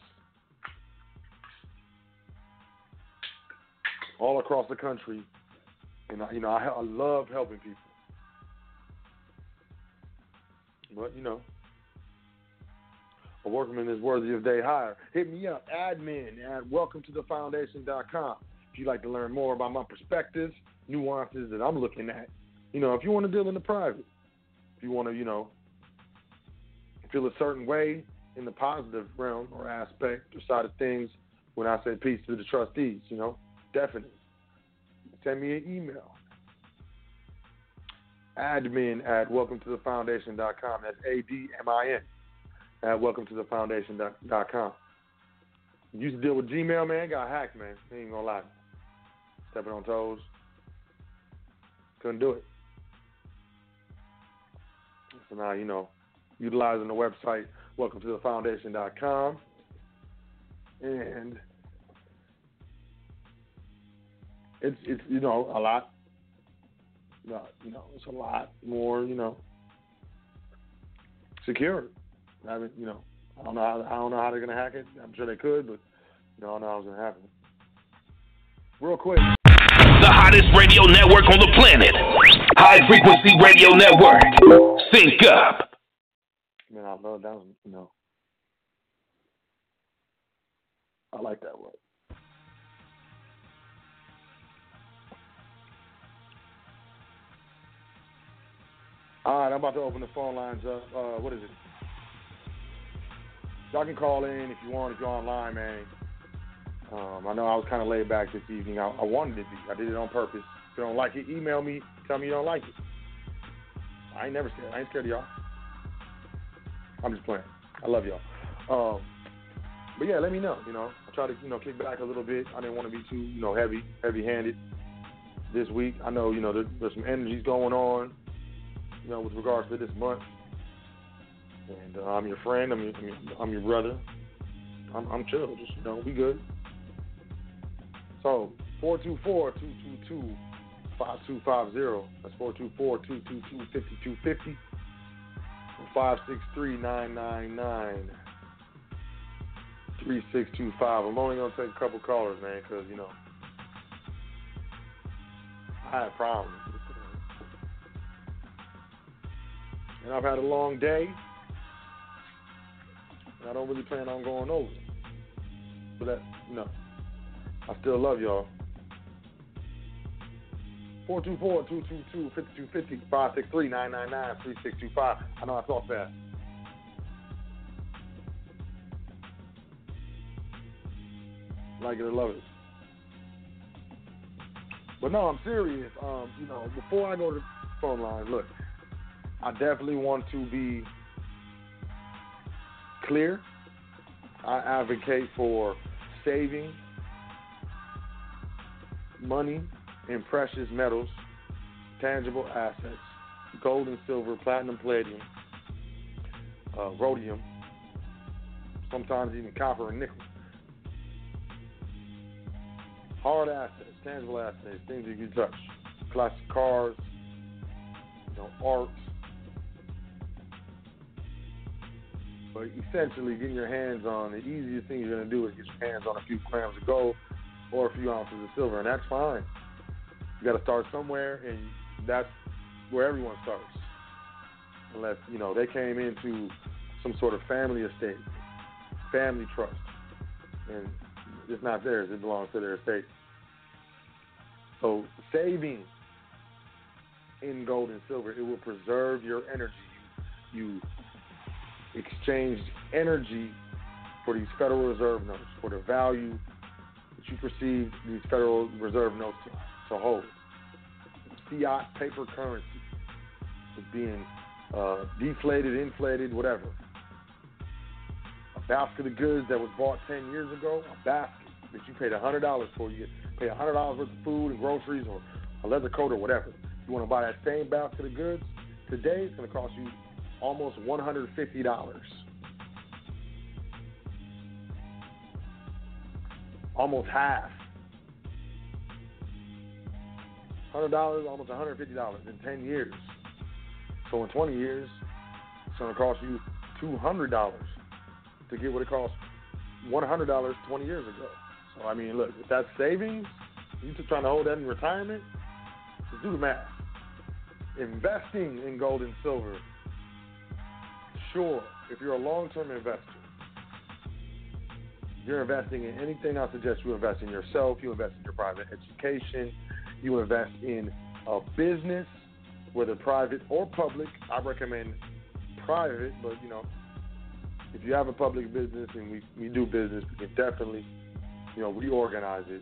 all across the country, and I, you know I, I love helping people. But you know, a workman is worthy of day hire. Hit me up, admin at welcome to the foundation dot com. If you'd like to learn more about my perspectives, nuances that I'm looking at. You know, if you want to deal in the private, if you want to, you know, feel a certain way in the positive realm or aspect or side of things, when I say peace to the trustees, you know, definitely. Send me an email. Admin at welcome to the foundation dot com. That's A D M I N. At welcome to the foundation dot com. Used to deal with Gmail, man. Got hacked, man. I ain't gonna lie. Stepping on toes. Couldn't do it. So now, you know, utilizing the website, welcome to the foundation dot com. And it's, it's you know, a lot. You know, it's a lot more, you know, secure. I haven't, you know, I don't know how, I don't know how they're gonna hack it. I'm sure they could, but you know, I don't know how it's gonna happen. Real quick. The hottest radio network on the planet. High Frequency Radio Network. Sync up. Man, I love that one, you know. I like that word. All right, I'm about to open the phone lines up. Uh, what is it? Y'all can call in if you want, if you're online, man. Um, I know I was kind of laid back this evening. I, I wanted to be. I did it on purpose. If you don't like it, email me. Tell me you don't like it. I ain't never scared. I ain't scared of y'all. I'm just playing. I love y'all. Um, but yeah, let me know. You know, I try to you know kick back a little bit. I didn't want to be too you know heavy, heavy-handed this week. I know you know there, there's some energies going on. You know, with regards to this month. And uh, I'm your friend. I'm your, I'm your, I'm your brother. I'm, I'm chill. Just, you know, we good. So, four two four, two two two, five two five zero. That's four two four, two two two, five two five zero. five six three, nine nine nine, three six two five. I'm only going to take a couple callers, man, because, you know, I have problems. And I've had a long day. And I don't really plan on going over. But that, you know, I still love y'all. four two four, two two two, five two five zero, five six three, nine nine nine, three six two five. I know I talk fast. Like it or love it. But no, I'm serious. Um, you know, before I go to the phone line, look, I definitely want to be clear. I advocate for saving money in precious metals, tangible assets, gold and silver, platinum, palladium, uh, rhodium, sometimes even copper and nickel. Hard assets, tangible assets, things you can touch, classic cars, you know, art. But essentially, getting your hands on, the easiest thing you're going to do is get your hands on a few grams of gold or a few ounces of silver, and that's fine. You got to start somewhere, and that's where everyone starts. Unless, you know, they came into some sort of family estate, family trust, and it's not theirs, it belongs to their estate. So saving in gold and silver, it will preserve your energy. You exchange energy for these Federal Reserve notes, for the value that you perceive these Federal Reserve notes to, to hold. Fiat paper currency is being uh, deflated, inflated, whatever. A basket of goods that was bought ten years ago, a basket that you paid one hundred dollars for, you pay one hundred dollars worth of food and groceries or a leather coat or whatever. You want to buy that same basket of goods, today it's going to cost you almost one hundred fifty dollars. Almost half. one hundred dollars, almost one hundred fifty dollars in ten years. So in twenty years, it's going to cost you two hundred dollars to get what it cost one hundred dollars twenty years ago. So, I mean, look, if that's savings, you're just trying to hold that in retirement, just do the math. Investing in gold and silver, sure, if you're a long-term investor, you're investing in anything I suggest you invest in yourself, you invest in your private education, you invest in a business, whether private or public. I recommend private, but, you know, if you have a public business and we, we do business, we can definitely, you know, reorganize it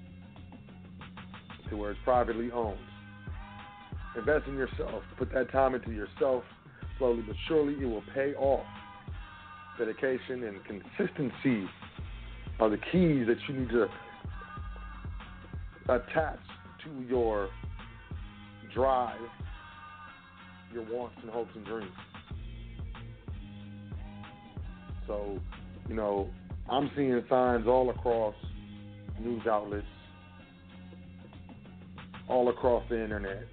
to where it's privately owned. Invest in yourself. Put that time into yourself. Slowly but surely, it will pay off. Dedication and consistency are the keys that you need to attach to your drive, your wants and hopes and dreams. So, you know, I'm seeing signs all across news outlets, all across the internet.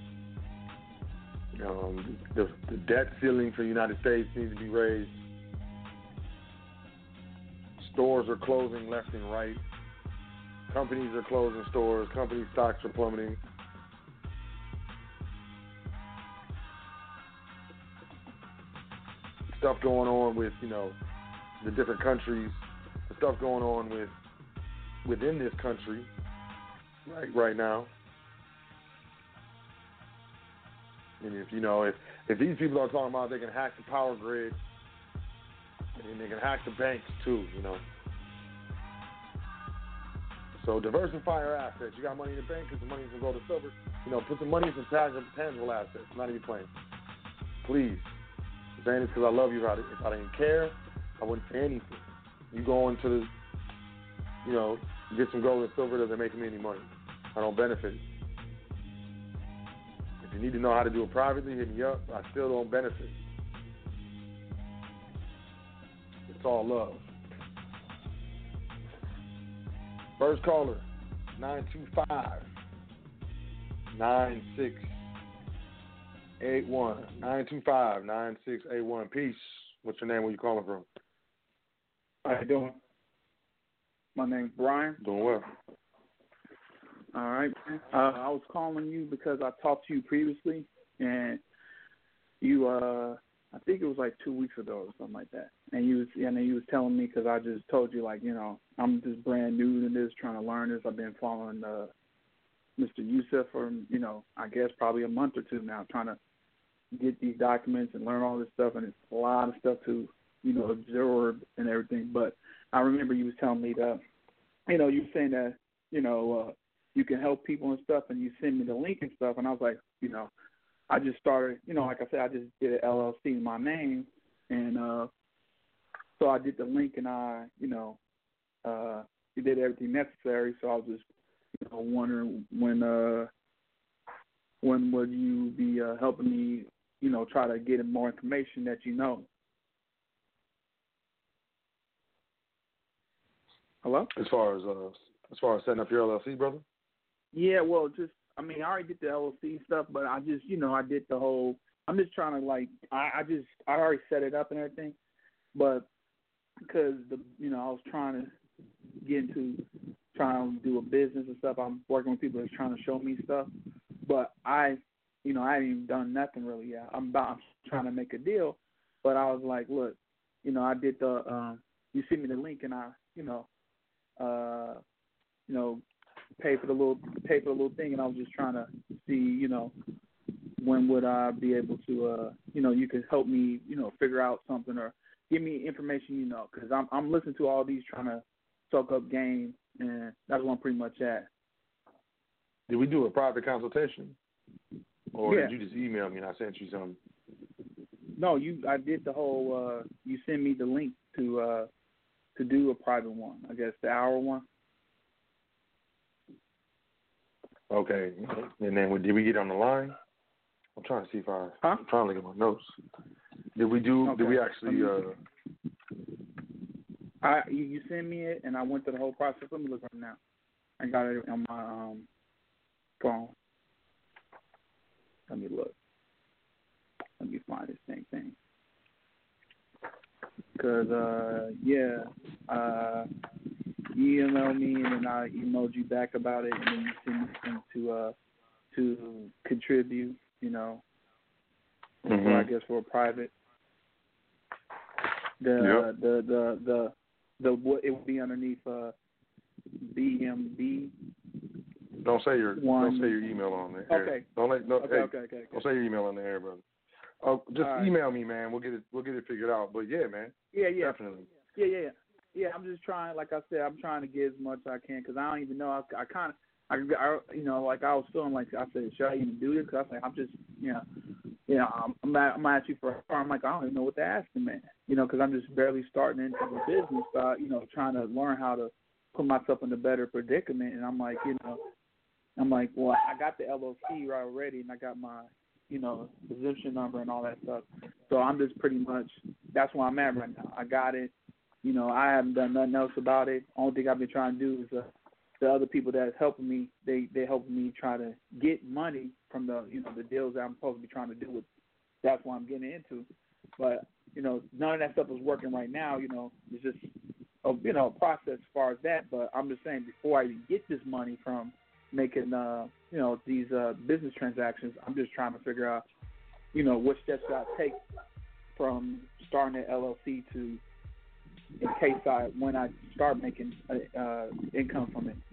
Um, the, the debt ceiling for the United States needs to be raised. Stores are closing left and right. Companies are closing stores. Company stocks are plummeting. Stuff going on with, you know, the different countries. The stuff going on with within this country right right now. And if, you know, if, if these people are talking about they can hack the power grid, and they can hack the banks too, you know. So diversify your assets. You got money in the bank, put some money in some gold or silver. You know, put some money in some tangible, tangible assets. I'm not even playing. Please. I'm saying this because I love you. If I, if I didn't care, I wouldn't say anything. You go into the, you know, get some gold and silver, doesn't make me any money. I don't benefit. If you need to know how to do it privately, hit me up. I still don't benefit. It's all love. First caller, nine two five, nine six eight one. nine two five, nine six eight one. Peace. What's your name? Where you calling from? How you doing? My name's Brian. Doing well. All right. Uh, I was calling you because I talked to you previously, and you, uh, I think it was like two weeks ago or something like that. And you was, and then you was telling me, because I just told you, like, you know, I'm just brand new to this, trying to learn this. I've been following uh, Mister Yusuf for, you know, I guess probably a month or two now, trying to get these documents and learn all this stuff. And it's a lot of stuff to, you know, absorb and everything. But I remember you was telling me that, you know, you were saying that, you know, uh, you can help people and stuff, and you send me the link and stuff. And I was like, you know, I just started, you know, like I said, I just did an L L C in my name. And uh, so I did the link, and I, you know, uh, you did everything necessary. So I was just, you know, wondering when, uh, when would you be uh, helping me, you know, try to get more information that you know. Hello? As far as uh, as far as setting up your L L C, brother? Yeah, well, just, I mean, I already did the L L C stuff, but I just, you know, I did the whole, I'm just trying to, like, I, I just, I already set it up and everything, but because, the, you know, I was trying to get into, trying to do a business and stuff. I'm working with people that's trying to show me stuff, but I, you know, I haven't even done nothing really yet. I'm about, I'm trying to make a deal, but I was like, look, you know, I did the, um, you sent me the link, and I, you know, uh, you know, pay for the little pay for the little thing, and I was just trying to see, you know, when would I be able to, uh, you know, you could help me, you know, figure out something or give me information, you know, because I'm I'm listening to all these trying to soak up game, and that's what I'm pretty much at. Did we do a private consultation, or Yeah. did you just email me and I sent you something? No, you. I did the whole. Uh, you sent me the link to uh, to do a private one. I guess the hour one. Okay, and then did we get on the line? I'm trying to see if I. Huh? I'm trying to look at my notes. Did we do? Okay. Did we actually? Uh, I you, you sent me it, and I went through the whole process. Let me look right now. I got it on my um, phone. Let me look. Let me find this same thing. Cause uh, yeah, uh, you emailed me, and then I emailed you back about it, and then you sent me something to uh to contribute, you know, mm-hmm. for, I guess for a private. The yep. the the the the what it would be underneath uh B M B. Don't say your One. don't say your email on the air. Okay. Don't let no. Okay, hey, okay, okay, okay. Don't say your email on the air, brother. Oh, just All right. email me, man. We'll get it. We'll get it figured out. But yeah, man. Yeah, yeah. Definitely. Yeah, yeah, yeah. Yeah, I'm just trying. Like I said, I'm trying to get as much as I can because I don't even know. I, I kind of, I, I, you know, like I was feeling like I said, should I even do this? Because I was like, I'm just, you know, you know, I'm, I'm, not, I'm not asking for. I'm like, I don't even know what to ask the man. You know, because I'm just barely starting into the business. Uh, you know, trying to learn how to put myself in a better predicament. And I'm like, you know, I'm like, well, I got the L L C right already, and I got my, you know, exemption number and all that stuff. So I'm just pretty much, that's where I'm at right now. I got it. You know, I haven't done nothing else about it. Only thing I've been trying to do is uh, the other people that's helping me, they they helping me try to get money from the, you know, the deals that I'm supposed to be trying to do with. That's what I'm getting into. But, you know, none of that stuff is working right now. You know, it's just, a, you know, a process as far as that. But I'm just saying, before I even get this money from making, uh, you know, these uh, business transactions, I'm just trying to figure out, you know, what steps I take from starting an L L C to, in case I, when I start making uh, uh, income from it.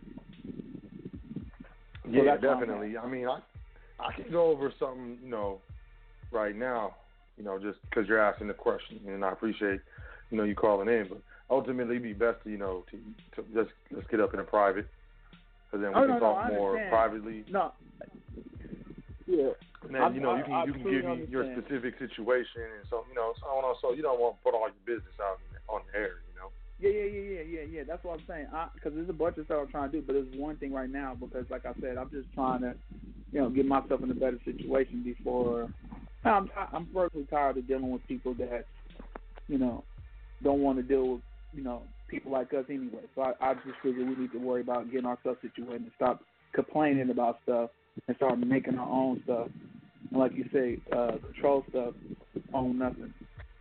So Yeah, definitely. I mean, I I can go over something, you know, right now, you know, just because you're asking the question, and I appreciate, you know, you calling in. But ultimately, it'd be best to, you know, to, to just let's get up in a private, because then we oh, can no, talk no, more privately. No. Yeah. And then, I'm, you know, I, you can I you can truly give me understand. your specific situation, and so, you know, so on and so you don't want to put all your business out on the air, you know. Yeah, yeah, yeah, yeah, yeah, yeah. That's what I'm saying. Because there's a bunch of stuff I'm trying to do, but there's one thing right now because, like I said, I'm just trying to, you know, get myself in a better situation before. I'm I'm personally tired of dealing with people that, you know, don't want to deal with, you know, people like us anyway. So I, I just figure we need to worry about getting ourselves situated and stop complaining about stuff and start making our own stuff. And like you say, uh, control stuff, own nothing.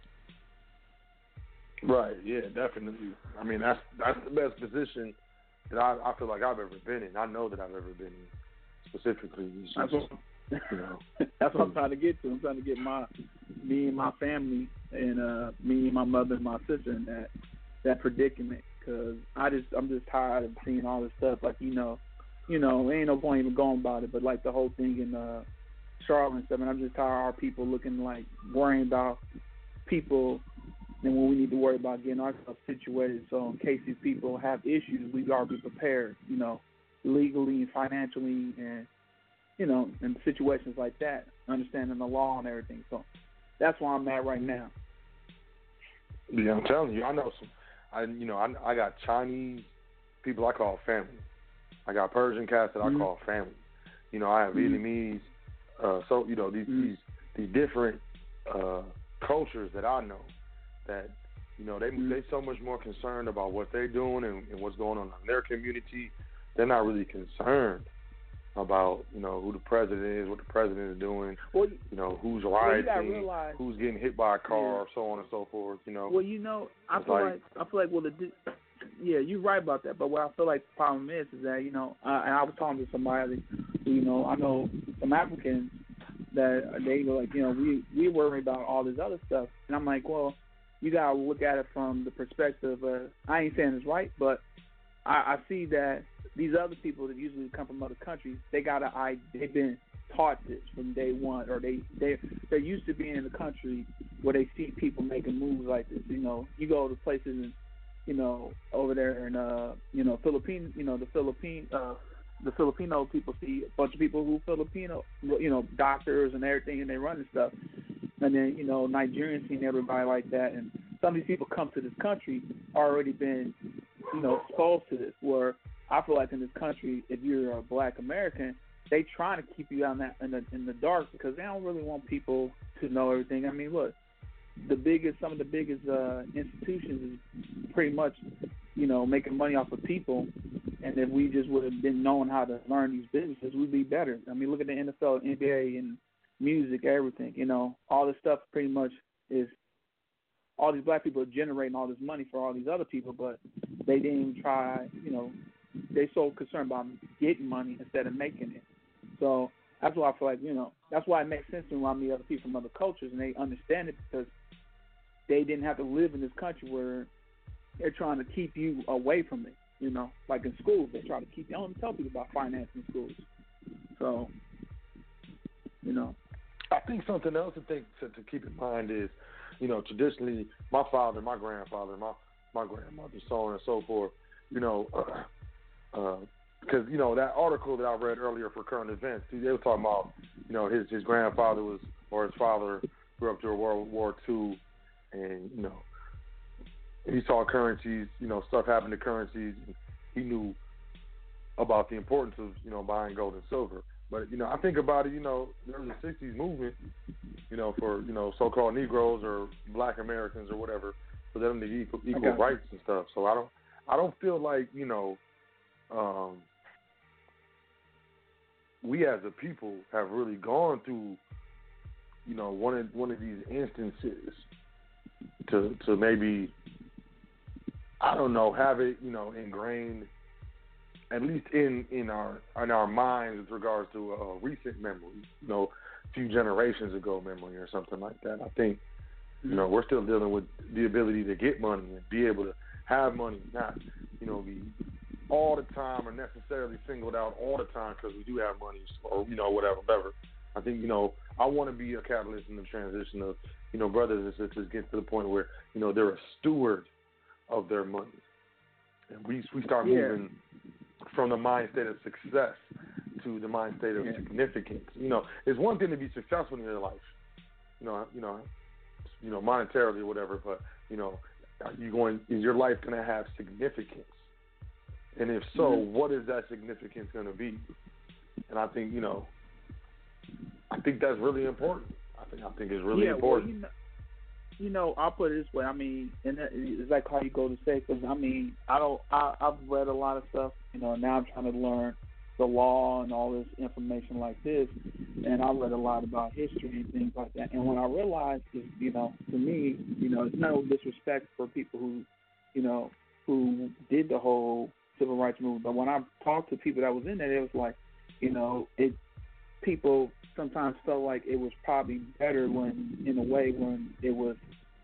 Right. Yeah. Definitely. I mean, that's that's the best position that I, I feel like I've ever been in. I know that I've ever been in. Specifically, it's that's just, what, you know. That's what I'm trying to get to. I'm trying to get my me and my family and uh, me and my mother and my sister in that that predicament. Cause I just I'm just tired of seeing all this stuff. Like you know, you know, ain't no point even going about it. But like the whole thing in uh, Charlotte and stuff. And I'm just tired of our people looking like worrying about people. And when we need to worry about getting ourselves situated, so in case these people have issues, we gotta be prepared, you know, legally and financially, and you know, in situations like that, understanding the law and everything. So that's where I'm at right now. Yeah, I'm telling you, I know some. I you know I I got Chinese people I call family. I got Persian cats that I mm-hmm. call family. You know, I have mm-hmm. Vietnamese. Uh, so you know these mm-hmm. these these different uh, cultures that I know. That, you know, they mm-hmm. they so much more concerned about what they're doing and, and what's going on in their community. They're not really concerned about, you know, who the president is, what the president is doing, well, you know, who's rioting, well, realize, who's getting hit by a car, yeah. so on and so forth, you know. Well, you know, I it's feel like, like I feel like, well, the, yeah, you're right about that, but what I feel like the problem is, is that, you know, uh, and I was talking to somebody, you know, I know some Africans that they go like, you know, we, we worry about all this other stuff, and I'm like, well, you gotta look at it from the perspective of, I ain't saying it's right, but I, I see that these other people that usually come from other countries, they gotta, I, they've been taught this from day one, or they, they, they're used to being in a country where they see people making moves like this. You know, you go to places and, you know, over there in, uh, you know, Philippine, you know, the Philippine, uh, the Filipino people see a bunch of people who Filipino, you know, doctors and everything, and they run and stuff. And then, you know, Nigerians seeing everybody like that. And some of these people come to this country already been, you know, exposed to this, where I feel like in this country, if you're a black American, they trying to keep you out in, that, in, the, in the dark because they don't really want people to know everything. I mean, look, the biggest, some of the biggest uh, institutions is pretty much, you know, making money off of people. And if we just would have been knowing how to learn these businesses, we'd be better. I mean, look at the N F L, N B A, and music, everything, you know, all this stuff pretty much is, all these black people are generating all this money for all these other people, but they didn't even try, you know, they so concerned about getting money instead of making it. So that's why I feel like, you know, that's why it makes sense to me when I meet other people from other cultures and they understand it because they didn't have to live in this country where they're trying to keep you away from it, you know, like in schools, they try to keep you, I don't tell people about finance in schools. So, you know. I think something else to think to, to keep in mind is, you know, traditionally, my father, my grandfather, my my grandmother, so on and so forth, you know, because, uh, you know, that article that I read earlier for Current Events, they were talking about, you know, his, his grandfather was, or his father grew up during World War Two, and, you know, he saw currencies, you know, stuff happen to currencies, and he knew about the importance of, you know, buying gold and silver. But, you know, I think about it, you know, there was a sixties movement, you know, for, you know, so-called Negroes or black Americans or whatever, for them to equal, equal okay. rights and stuff. So I don't I don't feel like, you know, um, we as a people have really gone through, you know, one of one of these instances to to maybe, I don't know, have it, you know, ingrained at least in, in our in our minds with regards to a recent memory, you know, a few generations ago memory or something like that. I think, you know, we're still dealing with the ability to get money and be able to have money, not, you know, be all the time or necessarily singled out all the time because we do have money or, you know, whatever, whatever. I think, you know, I want to be a catalyst in the transition of, you know, brothers and sisters get to the point where, you know, they're a steward of their money. And we we start yeah. moving from the mind state of success to the mind state of yeah. significance. You know, it's one thing to be successful in your life, you know, you know, you know, monetarily or whatever, but, you know, are you going, is your life going to have significance? And if so, mm-hmm. what is that significance going to be? And I think, you know, I think that's really important. I think I think it's really yeah, important. Well, you know, you know, I'll put it this way. I mean, and it's like how you go to say, because I mean, I don't. I, I've read a lot of stuff. You know, now I'm trying to learn the law and all this information like this, and I read a lot about history and things like that. And what I realized is, you know, to me, you know, it's no disrespect for people who, you know, who did the whole civil rights movement. But when I talked to people that was in there, it was like, you know, it people sometimes felt like it was probably better when, in a way, when it was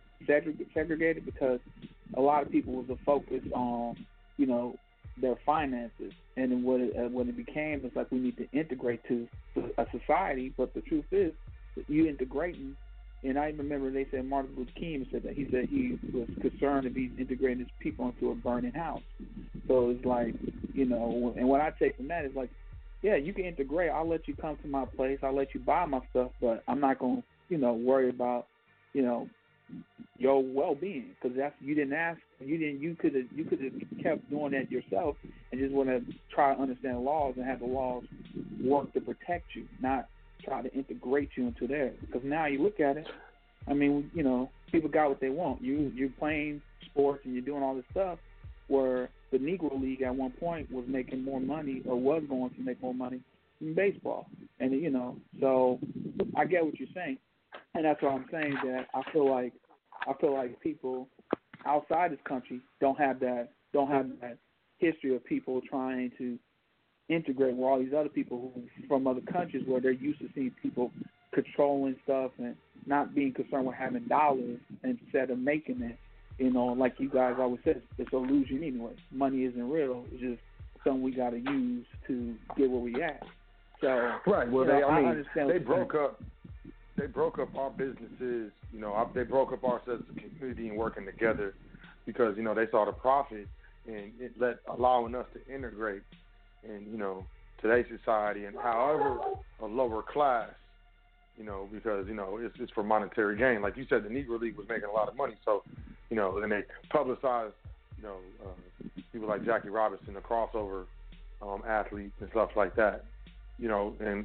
segregated, because a lot of people was a focus on, you know, their finances, and then what it, uh, when it became, it's like we need to integrate to a society. But the truth is, you integrating, and I remember they said Martin Luther King said that he said he was concerned to be integrating his people into a burning house. So it's like, you know, and what I take from that is like, yeah, you can integrate. I'll let you come to my place. I'll let you buy my stuff, but I'm not gonna, you know, worry about, you know, your well-being, because that's, you didn't ask, you didn't, you could have, you could have kept doing that yourself and just want to try to understand laws and have the laws work to protect you, not try to integrate you into theirs. Because now you look at it, I mean, you know, people got what they want. You you're playing sports and you're doing all this stuff, where the Negro League at one point was making more money, or was going to make more money than baseball, and you know, so I get what you're saying. And that's why I'm saying that I feel like I feel like people outside this country don't have that don't have that history of people trying to integrate with all these other people who from other countries, where they're used to seeing people controlling stuff and not being concerned with having dollars instead of making it. You know, like you guys always said, it's an illusion anyway. Money isn't real. It's just something we got to use to get where we at. So right. Well, you know, they, I, I mean, understand they broke saying. up. They broke up our businesses, you know, they broke up our sense of community and working together because, you know, they saw the profit and it let allowing us to integrate in, you know, today's society, and however a lower class, you know, because, you know, it's, it's for monetary gain. Like you said, the Negro League was making a lot of money. So, you know, and they publicized, you know, uh, people like Jackie Robinson, the crossover um, athletes and stuff like that, you know, and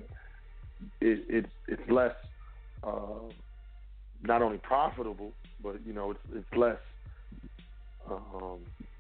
it, it's it's less, Uh, not only profitable, but you know it's it's less um,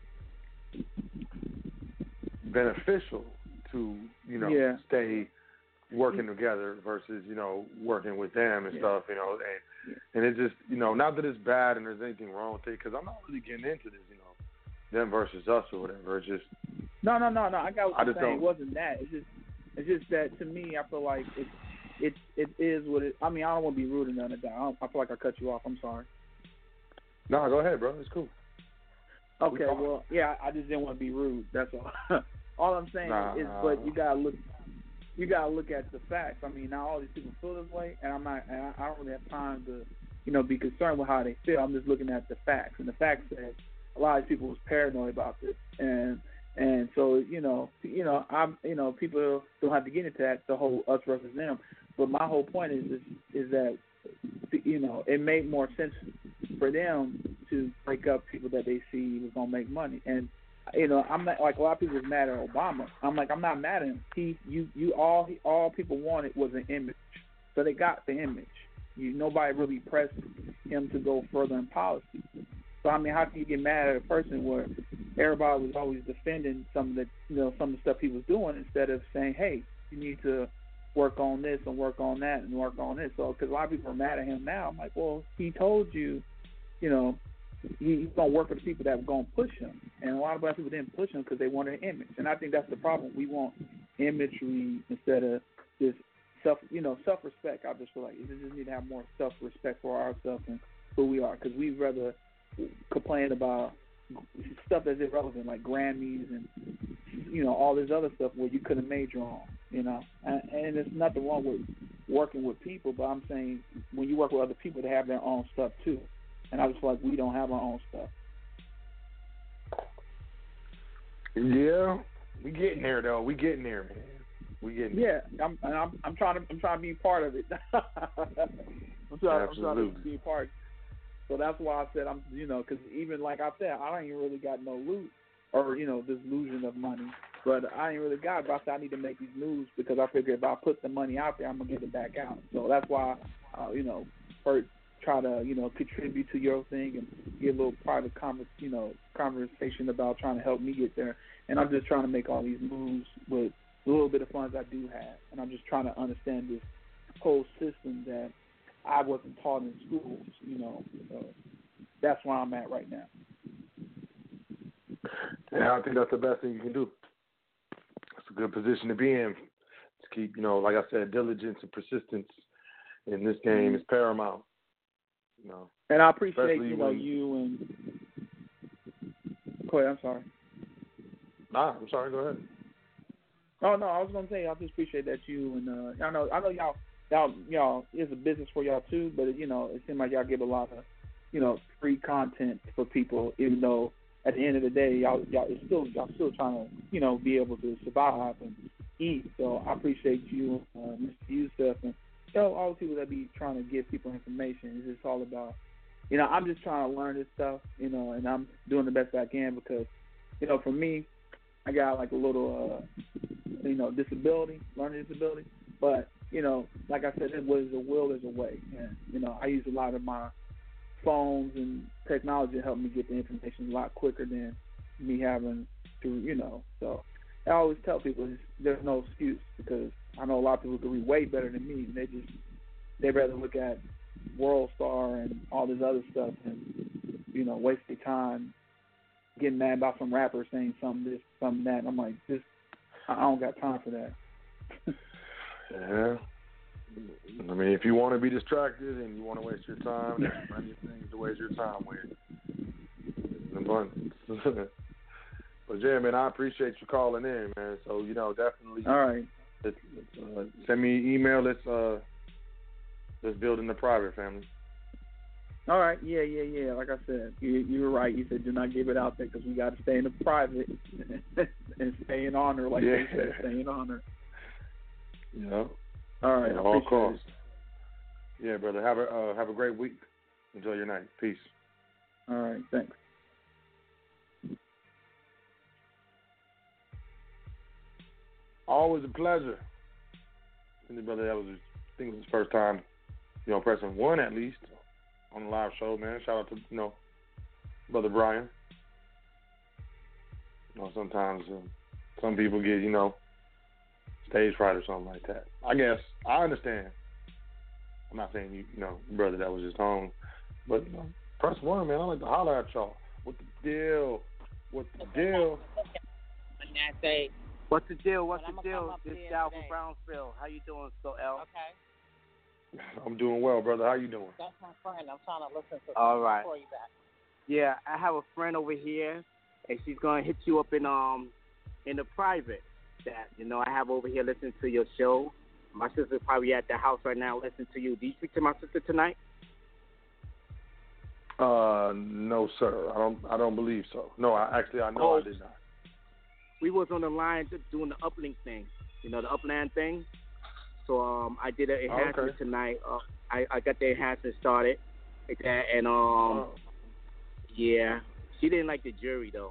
beneficial to you know yeah. stay working together versus you know working with them and yeah. stuff. You know, and and it just you know not that it's bad and there's anything wrong with it, because I'm not really getting into this. You know, them versus us or whatever. It's just no, no, no, no. I got what I you're saying. Don't, it wasn't that. It's just it's just that to me, I feel like it's. It it is what it. I mean, I don't want to be rude or none of that. I, don't, I feel like I cut you off. I'm sorry. No, go ahead, bro. It's cool. Okay, we well, yeah, I just didn't want to be rude. That's all. All I'm saying nah, is, but you gotta look. You gotta look at the facts. I mean, now all these people feel this way, and I'm not. And I don't really have time to, you know, be concerned with how they feel. I'm just looking at the facts, and the facts said a lot of people was paranoid about this, and. And so, you know, you know, I'm, you know, people don't have to get into that, the whole us versus them. But my whole point is, is, is that, you know, it made more sense for them to break up people that they see was gonna make money. And, you know, I'm not like a lot of people was mad at Obama. I'm like, I'm not mad at him. He, you, you, all, he, all people wanted was an image, so they got the image. You, nobody really pressed him to go further in policy. So I mean, how can you get mad at a person where everybody was always defending some of the, you know, some of the stuff he was doing, instead of saying, hey, you need to work on this and work on that and work on this. So because a lot of people are mad at him now. I'm like, well, he told you, you know, he, he's gonna work with the people that were gonna push him, and a lot of black people didn't push him because they wanted an image. And I think that's the problem. We want imagery instead of this self, you know, self-respect. I just feel like we just need to have more self-respect for ourselves and who we are, because we'd rather complain about stuff that's irrelevant, like Grammys and, you know, all this other stuff where you could have made your own, you know. And, and there's nothing wrong with working with people, but I'm saying when you work with other people, they have their own stuff too. And I just feel like we don't have our own stuff. Yeah, we getting there though. We getting there, man. We getting there. Yeah, I'm, I'm, I'm trying to, I'm trying to be part of it. I'm trying, I'm trying to be a part. So that's why I said I'm, you know, because even like I said, I don't even really got no loot or, you know, this illusion of money. But I ain't really got it. But I said I need to make these moves because I figure if I put the money out there, I'm gonna get it back out. So that's why, uh, you know, first try to, you know, contribute to your thing and get a little private convers, you know, conversation about trying to help me get there. And I'm just trying to make all these moves with the little bit of funds I do have, and I'm just trying to understand this whole system that I wasn't taught in schools. You know, so that's where I'm at right now. Yeah, I think that's the best thing you can do. It's a good position to be in. To keep, you know, like I said, diligence and persistence in this game mm-hmm. is paramount. You know, and I appreciate you know when, you and. Go ahead. I'm sorry. Nah, I'm sorry. Go ahead. Oh no, I was gonna say I just appreciate that you and uh, I know I know y'all y'all y'all it's a business for y'all too, but you know it seems like y'all give a lot of you know free content for people, even though at the end of the day y'all y'all it's still y'all still trying to you know be able to survive and eat. So I appreciate you, uh, Mister Yusuf, and you know all the people that be trying to give people information. It's just all about you know I'm just trying to learn this stuff, you know, and I'm doing the best I can because you know for me I got like a little uh, you know disability, learning disability, but you know like I said, there's a will, there's a way, and you know I use a lot of my phones and technology to help me get the information a lot quicker than me having to, you know. So I always tell people there's no excuse because I know a lot of people can read way better than me. And they just they rather look at World Star and all this other stuff and you know waste their time getting mad about some rapper saying something this, something that. And I'm like, this I don't got time for that. Yeah. I mean, if you want to be distracted and you want to waste your time, there's plenty of things to waste your time with. In abundance. But yeah, man, I appreciate you calling in, man. So you know, definitely. All right. Let's, uh, send me an email. Let's uh, let's build in the private, family. All right. Yeah, yeah, yeah. Like I said, you you were right. You said do not give it out there because we got to stay in the private and stay in honor, like yeah. they said, stay in honor. Yeah. All right. At all costs. Yeah, brother. Have a uh, have a great week. Enjoy your night. Peace. All right. Thanks. Always a pleasure. And brother, that was I think it was his first time, you know, pressing one at least on the live show, man. Shout out to you know, brother Brian. You know, sometimes uh, some people get you know. stage fright or something like that. I guess I understand. I'm not saying you, you know, brother, that was his tone, but you know, press one, man. I like to holler at y'all. What the deal? What the deal? When I say, what's the deal? What's the deal? This is Dal from Brownsville. How you doing, so L? Okay. I'm doing well, brother. How you doing? That's my friend. I'm trying to listen to. All right. Before you back. Yeah, I have a friend over here, and she's gonna hit you up in um in the private. That you know I have over here listening to your show. My sister's probably at the house right now listening to you. Do you speak to my sister tonight? Uh, no, sir. I don't. I don't believe so. No, I actually I know oh, I did not. We was on the line doing the uplink thing, you know, the upland thing. So um, I did an enhancement okay. tonight. Uh, I I got the enhancement started, like that, and um, oh. yeah, she didn't like the jury though.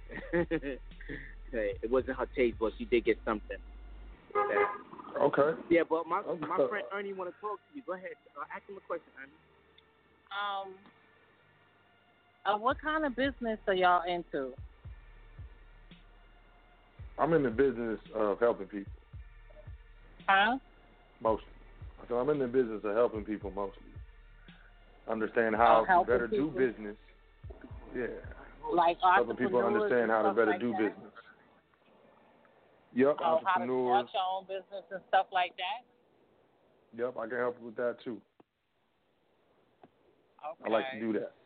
It wasn't her taste, but she did get something. Yeah. Okay. Yeah, but my okay. my friend Ernie want to talk to you. Go ahead, uh, ask him a question, Ernie. Um, uh, what kind of business are y'all into? I'm in the business of helping people. Huh? Mostly. So I'm in the business of helping people mostly. Understand how oh, to better people. do business. Yeah. Like helping people understand how to better like do that? business. Yep, oh, entrepreneurs. How to start your own business and stuff like that? Yep, I can help you with that too. Okay. I like to do that.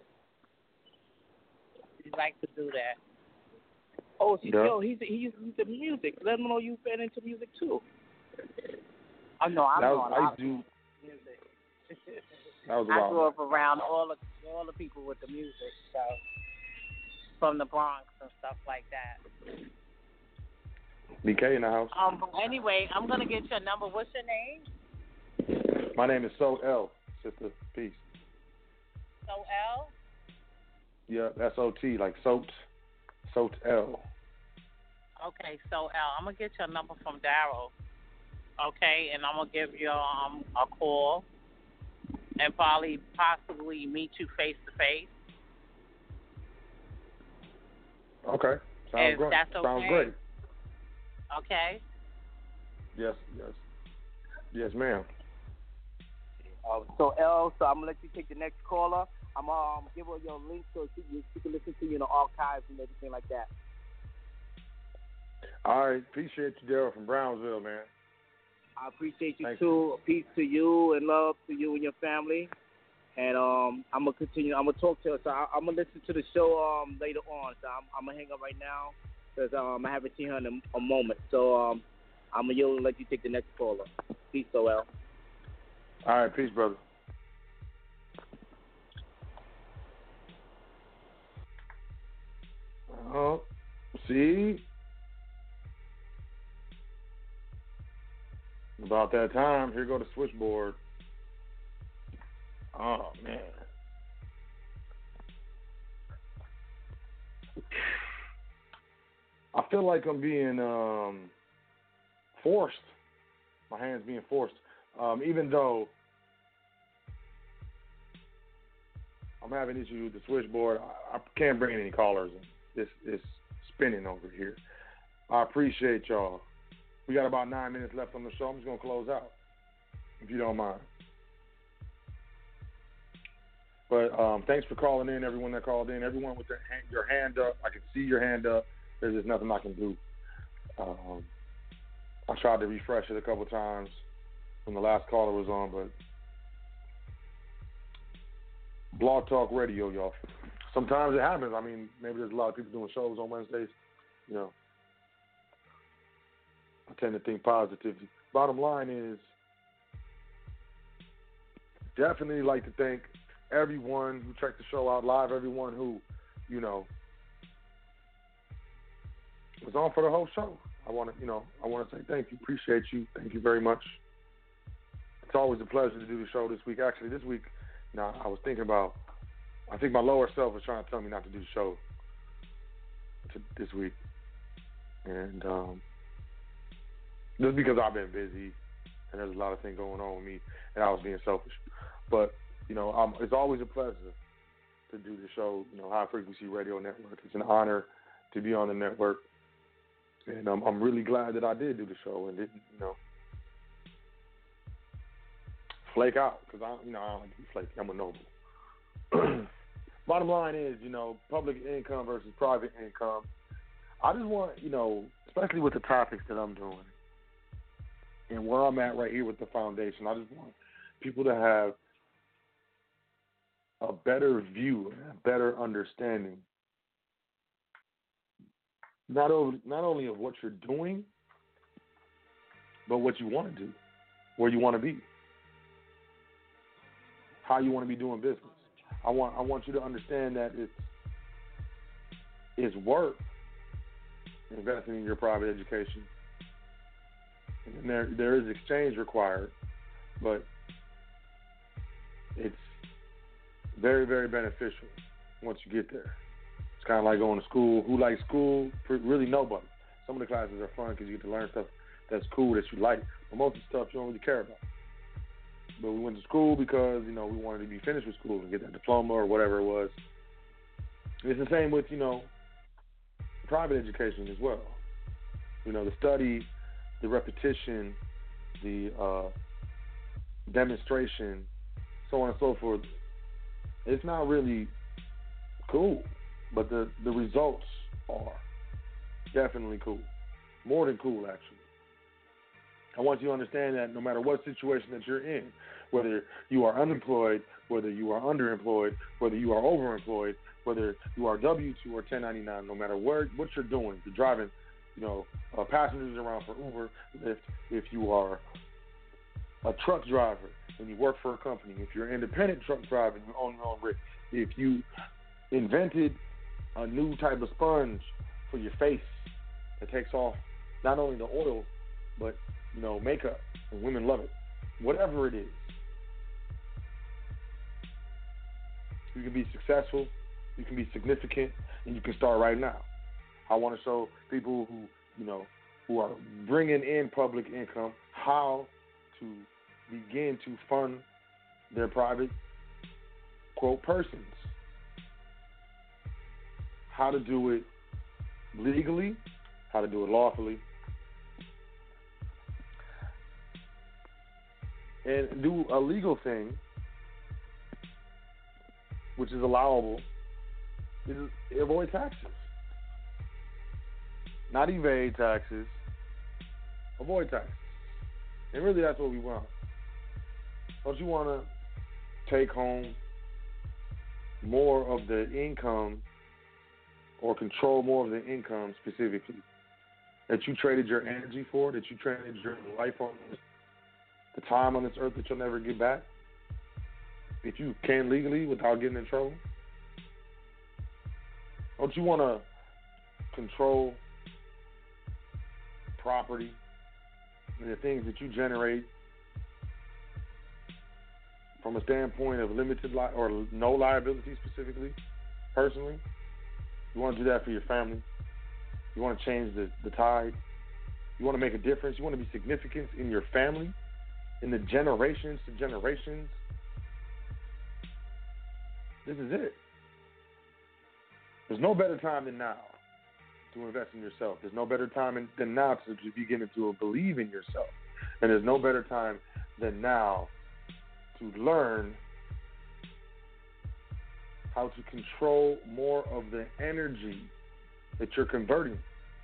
You like to do that? Oh, so, yeah. yo, he's he's into music. Let him know you fan into music too. Oh no, I'm that doing was, a lot I do. of music. That was a I while grew back. up around all the all the people with the music, so from the Bronx and stuff like that. B K in the house. Um. But anyway, I'm gonna get your number. What's your name? My name is So L. Sister, peace. So L. Yep, S O T like soaps. Soaps L. Okay, so L. I'm gonna get your number from Daryl. Okay, and I'm gonna give you um a call and probably possibly meet you face to face. Okay, sounds If great. that's okay. Sounds great. Okay. Yes, yes. Yes, ma'am. Uh, so L, so I'm gonna let you take the next caller. I'm gonna um, give her your link so she, she can listen to you in the archives and everything like that. All right, appreciate you, Daryl from Brownsville, man. I appreciate you Thank too. you. Peace to you and love to you and your family. And um, I'm gonna continue. I'm gonna talk to her. So I, I'm gonna listen to the show um later on. So I'm, I'm gonna hang up right now because um I haven't seen her in a, a moment. So um I'm gonna yield and let you take the next caller. Peace, Joel. All right, peace, brother. Oh, see, about that time. Here go the switchboard. Oh man. I feel like I'm being um, forced. My hands being forced. Um, even though I'm having issues with the switchboard, I, I can't bring any callers in. It's, it's spinning over here. I appreciate y'all. We got about nine minutes left on the show. I'm just going to close out, if you don't mind. But um, thanks for calling in, everyone that called in. Everyone with their hand, your hand up. I can see your hand up. There's just nothing I can do. Um, I tried to refresh it a couple times when the last caller was on, but Blog Talk Radio, y'all. Sometimes it happens. I mean, maybe there's a lot of people doing shows on Wednesdays. You know, I tend to think positively. Bottom line is, definitely like to thank everyone who checked the show out live, everyone who, you know, was on for the whole show. I want to, you know, I want to say thank you, appreciate you, thank you very much. It's always a pleasure to do the show this week. Actually, this week, you know, I was thinking about, I think my lower self was trying to tell me not to do the show to, this week, and um, just because I've been busy and there's a lot of things going on with me, and I was being selfish. But you know, um, it's always a pleasure to do the show. You know, High Frequency Radio Network. It's an honor to be on the network. And um, I'm really glad that I did do the show and didn't, you know, flake out because I, you know, I don't like to be flaky. I'm a noble. Bottom line is, you know, public income versus private income. I just want, you know, especially with the topics that I'm doing and where I'm at right here with the foundation, I just want people to have a better view, a better understanding. Not only, not only of what you're doing, but what you want to do, where you want to be, how you want to be doing business. I want I want you to understand that it's it's worth investing in your private education. And there there is exchange required, but it's very, very beneficial once you get there. It's kind of like going to school. Who likes school? Really nobody. Some of the classes are fun because you get to learn stuff that's cool that you like. But most of the stuff you don't really care about. But we went to school because, you know, we wanted to be finished with school and get that diploma or whatever it was. It's the same with, you know, private education as well. You know, the study, the repetition, the uh, demonstration, so on and so forth. It's not really cool. But the, the results are definitely cool. More than cool, actually. I want you to understand that no matter what situation that you're in, whether you are unemployed, whether you are underemployed, whether you are overemployed, whether you are W two or ten ninety-nine, no matter where, what you're doing, if you're driving, you know, uh, passengers around for Uber, Lyft, if you are a truck driver and you work for a company, if you're an independent truck driver and you own your own rig, if you invented a new type of sponge for your face that takes off not only the oil, but, you know, makeup, and women love it. Whatever it is, you can be successful, you can be significant, and you can start right now. I want to show people who, you know, who are bringing in public income how to begin to fund their private, quote, persons. How to do it legally, how to do it lawfully. and do a legal thing, which is allowable, is avoid taxes. Not evade taxes, avoid taxes. And really that's what we want. Don't you want to take home more of the income or control more of the income specifically that you traded your energy for, that you traded your life on, this, the time on this earth that you'll never get back? If you can legally without getting in trouble? Don't you want to control property and the things that you generate from a standpoint of limited li- or no liability specifically, personally? You want to do that for your family. You want to change the, the tide. You want to make a difference. You want to be significant in your family, in the generations to generations. This is it. There's no better time than now to invest in yourself. There's no better time in, than now to begin to believe in yourself. And there's no better time than now to learn how to control more of the energy that you're converting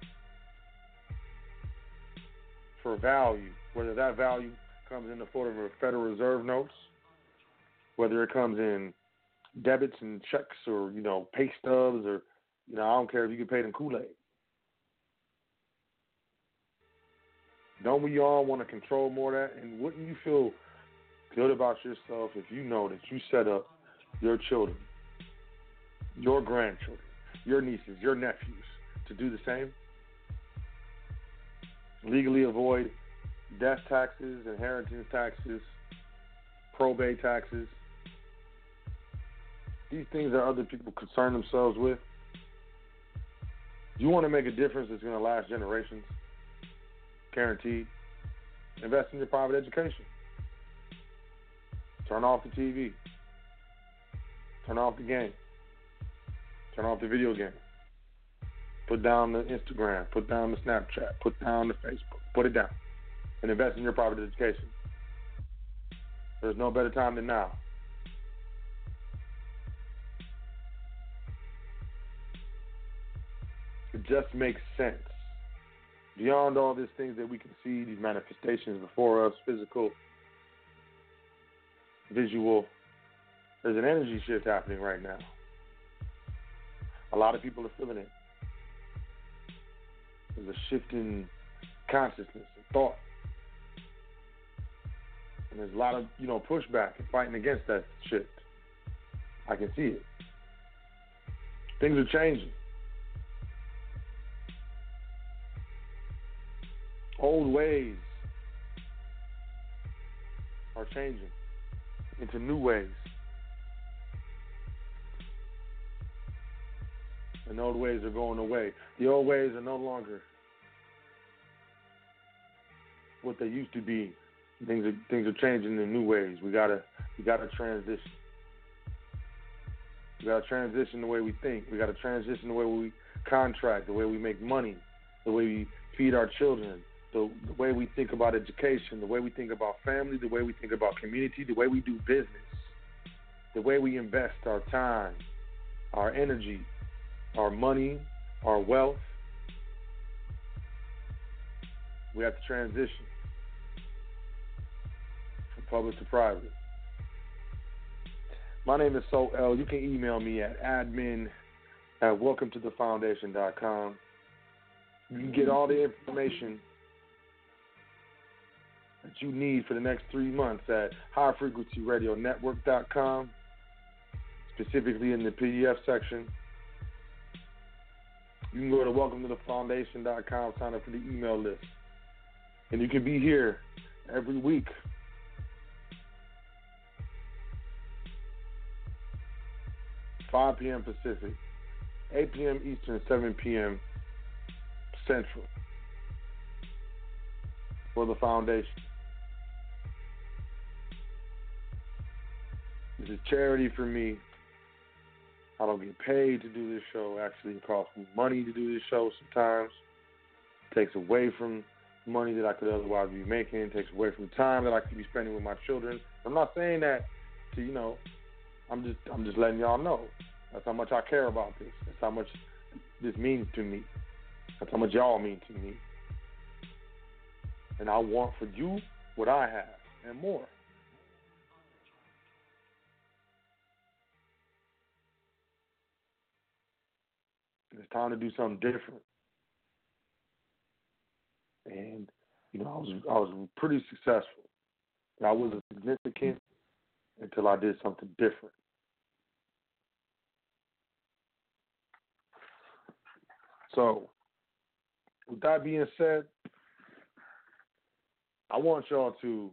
for value, whether that value comes in the form of Federal Reserve notes, whether it comes in debits and checks or, you know, pay stubs or, you know, I don't care if you get paid in Kool-Aid. Don't we all want to control more of that? And wouldn't you feel good about yourself if you know that you set up your children, your grandchildren, your nieces, your nephews to do the same? Legally avoid death taxes, inheritance taxes, probate taxes. These things that other people concern themselves with. You want to make a difference that's going to last generations, guaranteed. Invest in your private education. Turn off the T V. Turn off the game. Turn off the video game. Put down the Instagram. Put down the Snapchat. Put down the Facebook. Put it down. And invest in your private education. There's no better time than now. It just makes sense. Beyond all these things that we can see, these manifestations before us, physical, visual, there's an energy shift happening right now. A lot of people are feeling it. There's a shift in consciousness and thought. And there's a lot of, you know, pushback and fighting against that shift. I can see it. Things are changing. Old ways are changing into new ways. And old ways are going away. The old ways are no longer what they used to be. Things are things are changing in new ways. We gotta we gotta transition. We gotta transition the way we think. We gotta transition the way we contract, the way we make money, the way we feed our children, the, the way we think about education, the way we think about family, the way we think about community, the way we do business, the way we invest our time, our energy, our money, our wealth. We have to transition from public to private. My name is So L. You can email me at admin at welcome to the foundation dot com. You can get all the information that you need for the next three months at high frequency radio network dot com, specifically in the P D F section. You can go to welcome to the foundation dot com, sign up for the email list. And you can be here every week. five p.m. Pacific, eight p.m. Eastern, seven p.m. Central for the foundation. This is charity for me. I don't get paid to do this show. Actually, it costs me money to do this show sometimes. It takes away from money that I could otherwise be making. It takes away from time that I could be spending with my children. I'm not saying that to, you know, I'm just I'm just letting y'all know. That's how much I care about this. That's how much this means to me. That's how much y'all mean to me. And I want for you what I have and more. It's time to do something different. And, you know, I was I was pretty successful. I wasn't significant until I did something different. So, with that being said, I want y'all to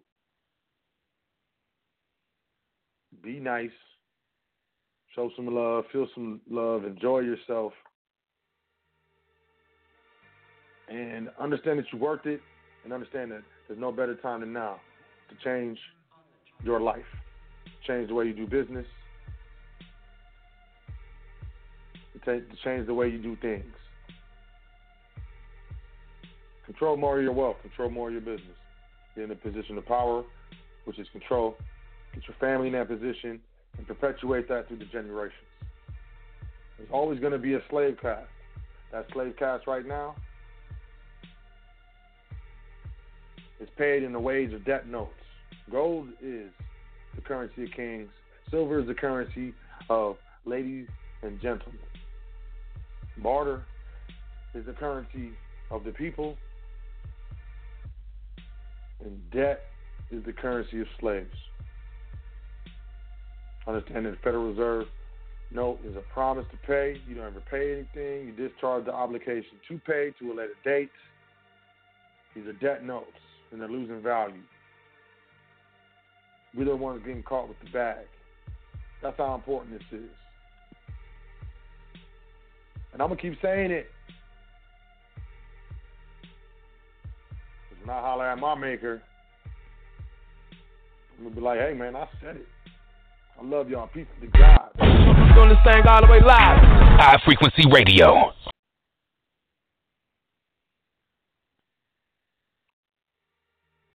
be nice, show some love, feel some love, enjoy yourself, and understand that you worked it, and understand that there's no better time than now to change your life, change the way you do business, to change the way you do things. Control more of your wealth, control more of your business. Get in a position of power, which is control. Get your family in that position and perpetuate that through the generations. There's always going to be a slave caste. That slave caste right now is paid in the wage of debt notes. Gold is the currency of kings. Silver is the currency of ladies and gentlemen. Barter is the currency of the people. And debt is the currency of slaves. Understand that the Federal Reserve note is a promise to pay. You don't ever pay anything. You discharge the obligation to pay to a later date. These are debt notes, and they're losing value. We're the ones getting caught with the bag. That's how important this is. And I'm going to keep saying it. Because when I holler at my maker, I'm going to be like, hey, man, I said it. I love y'all. Peace to God. Doing this thing all the way live. High Frequency Radio.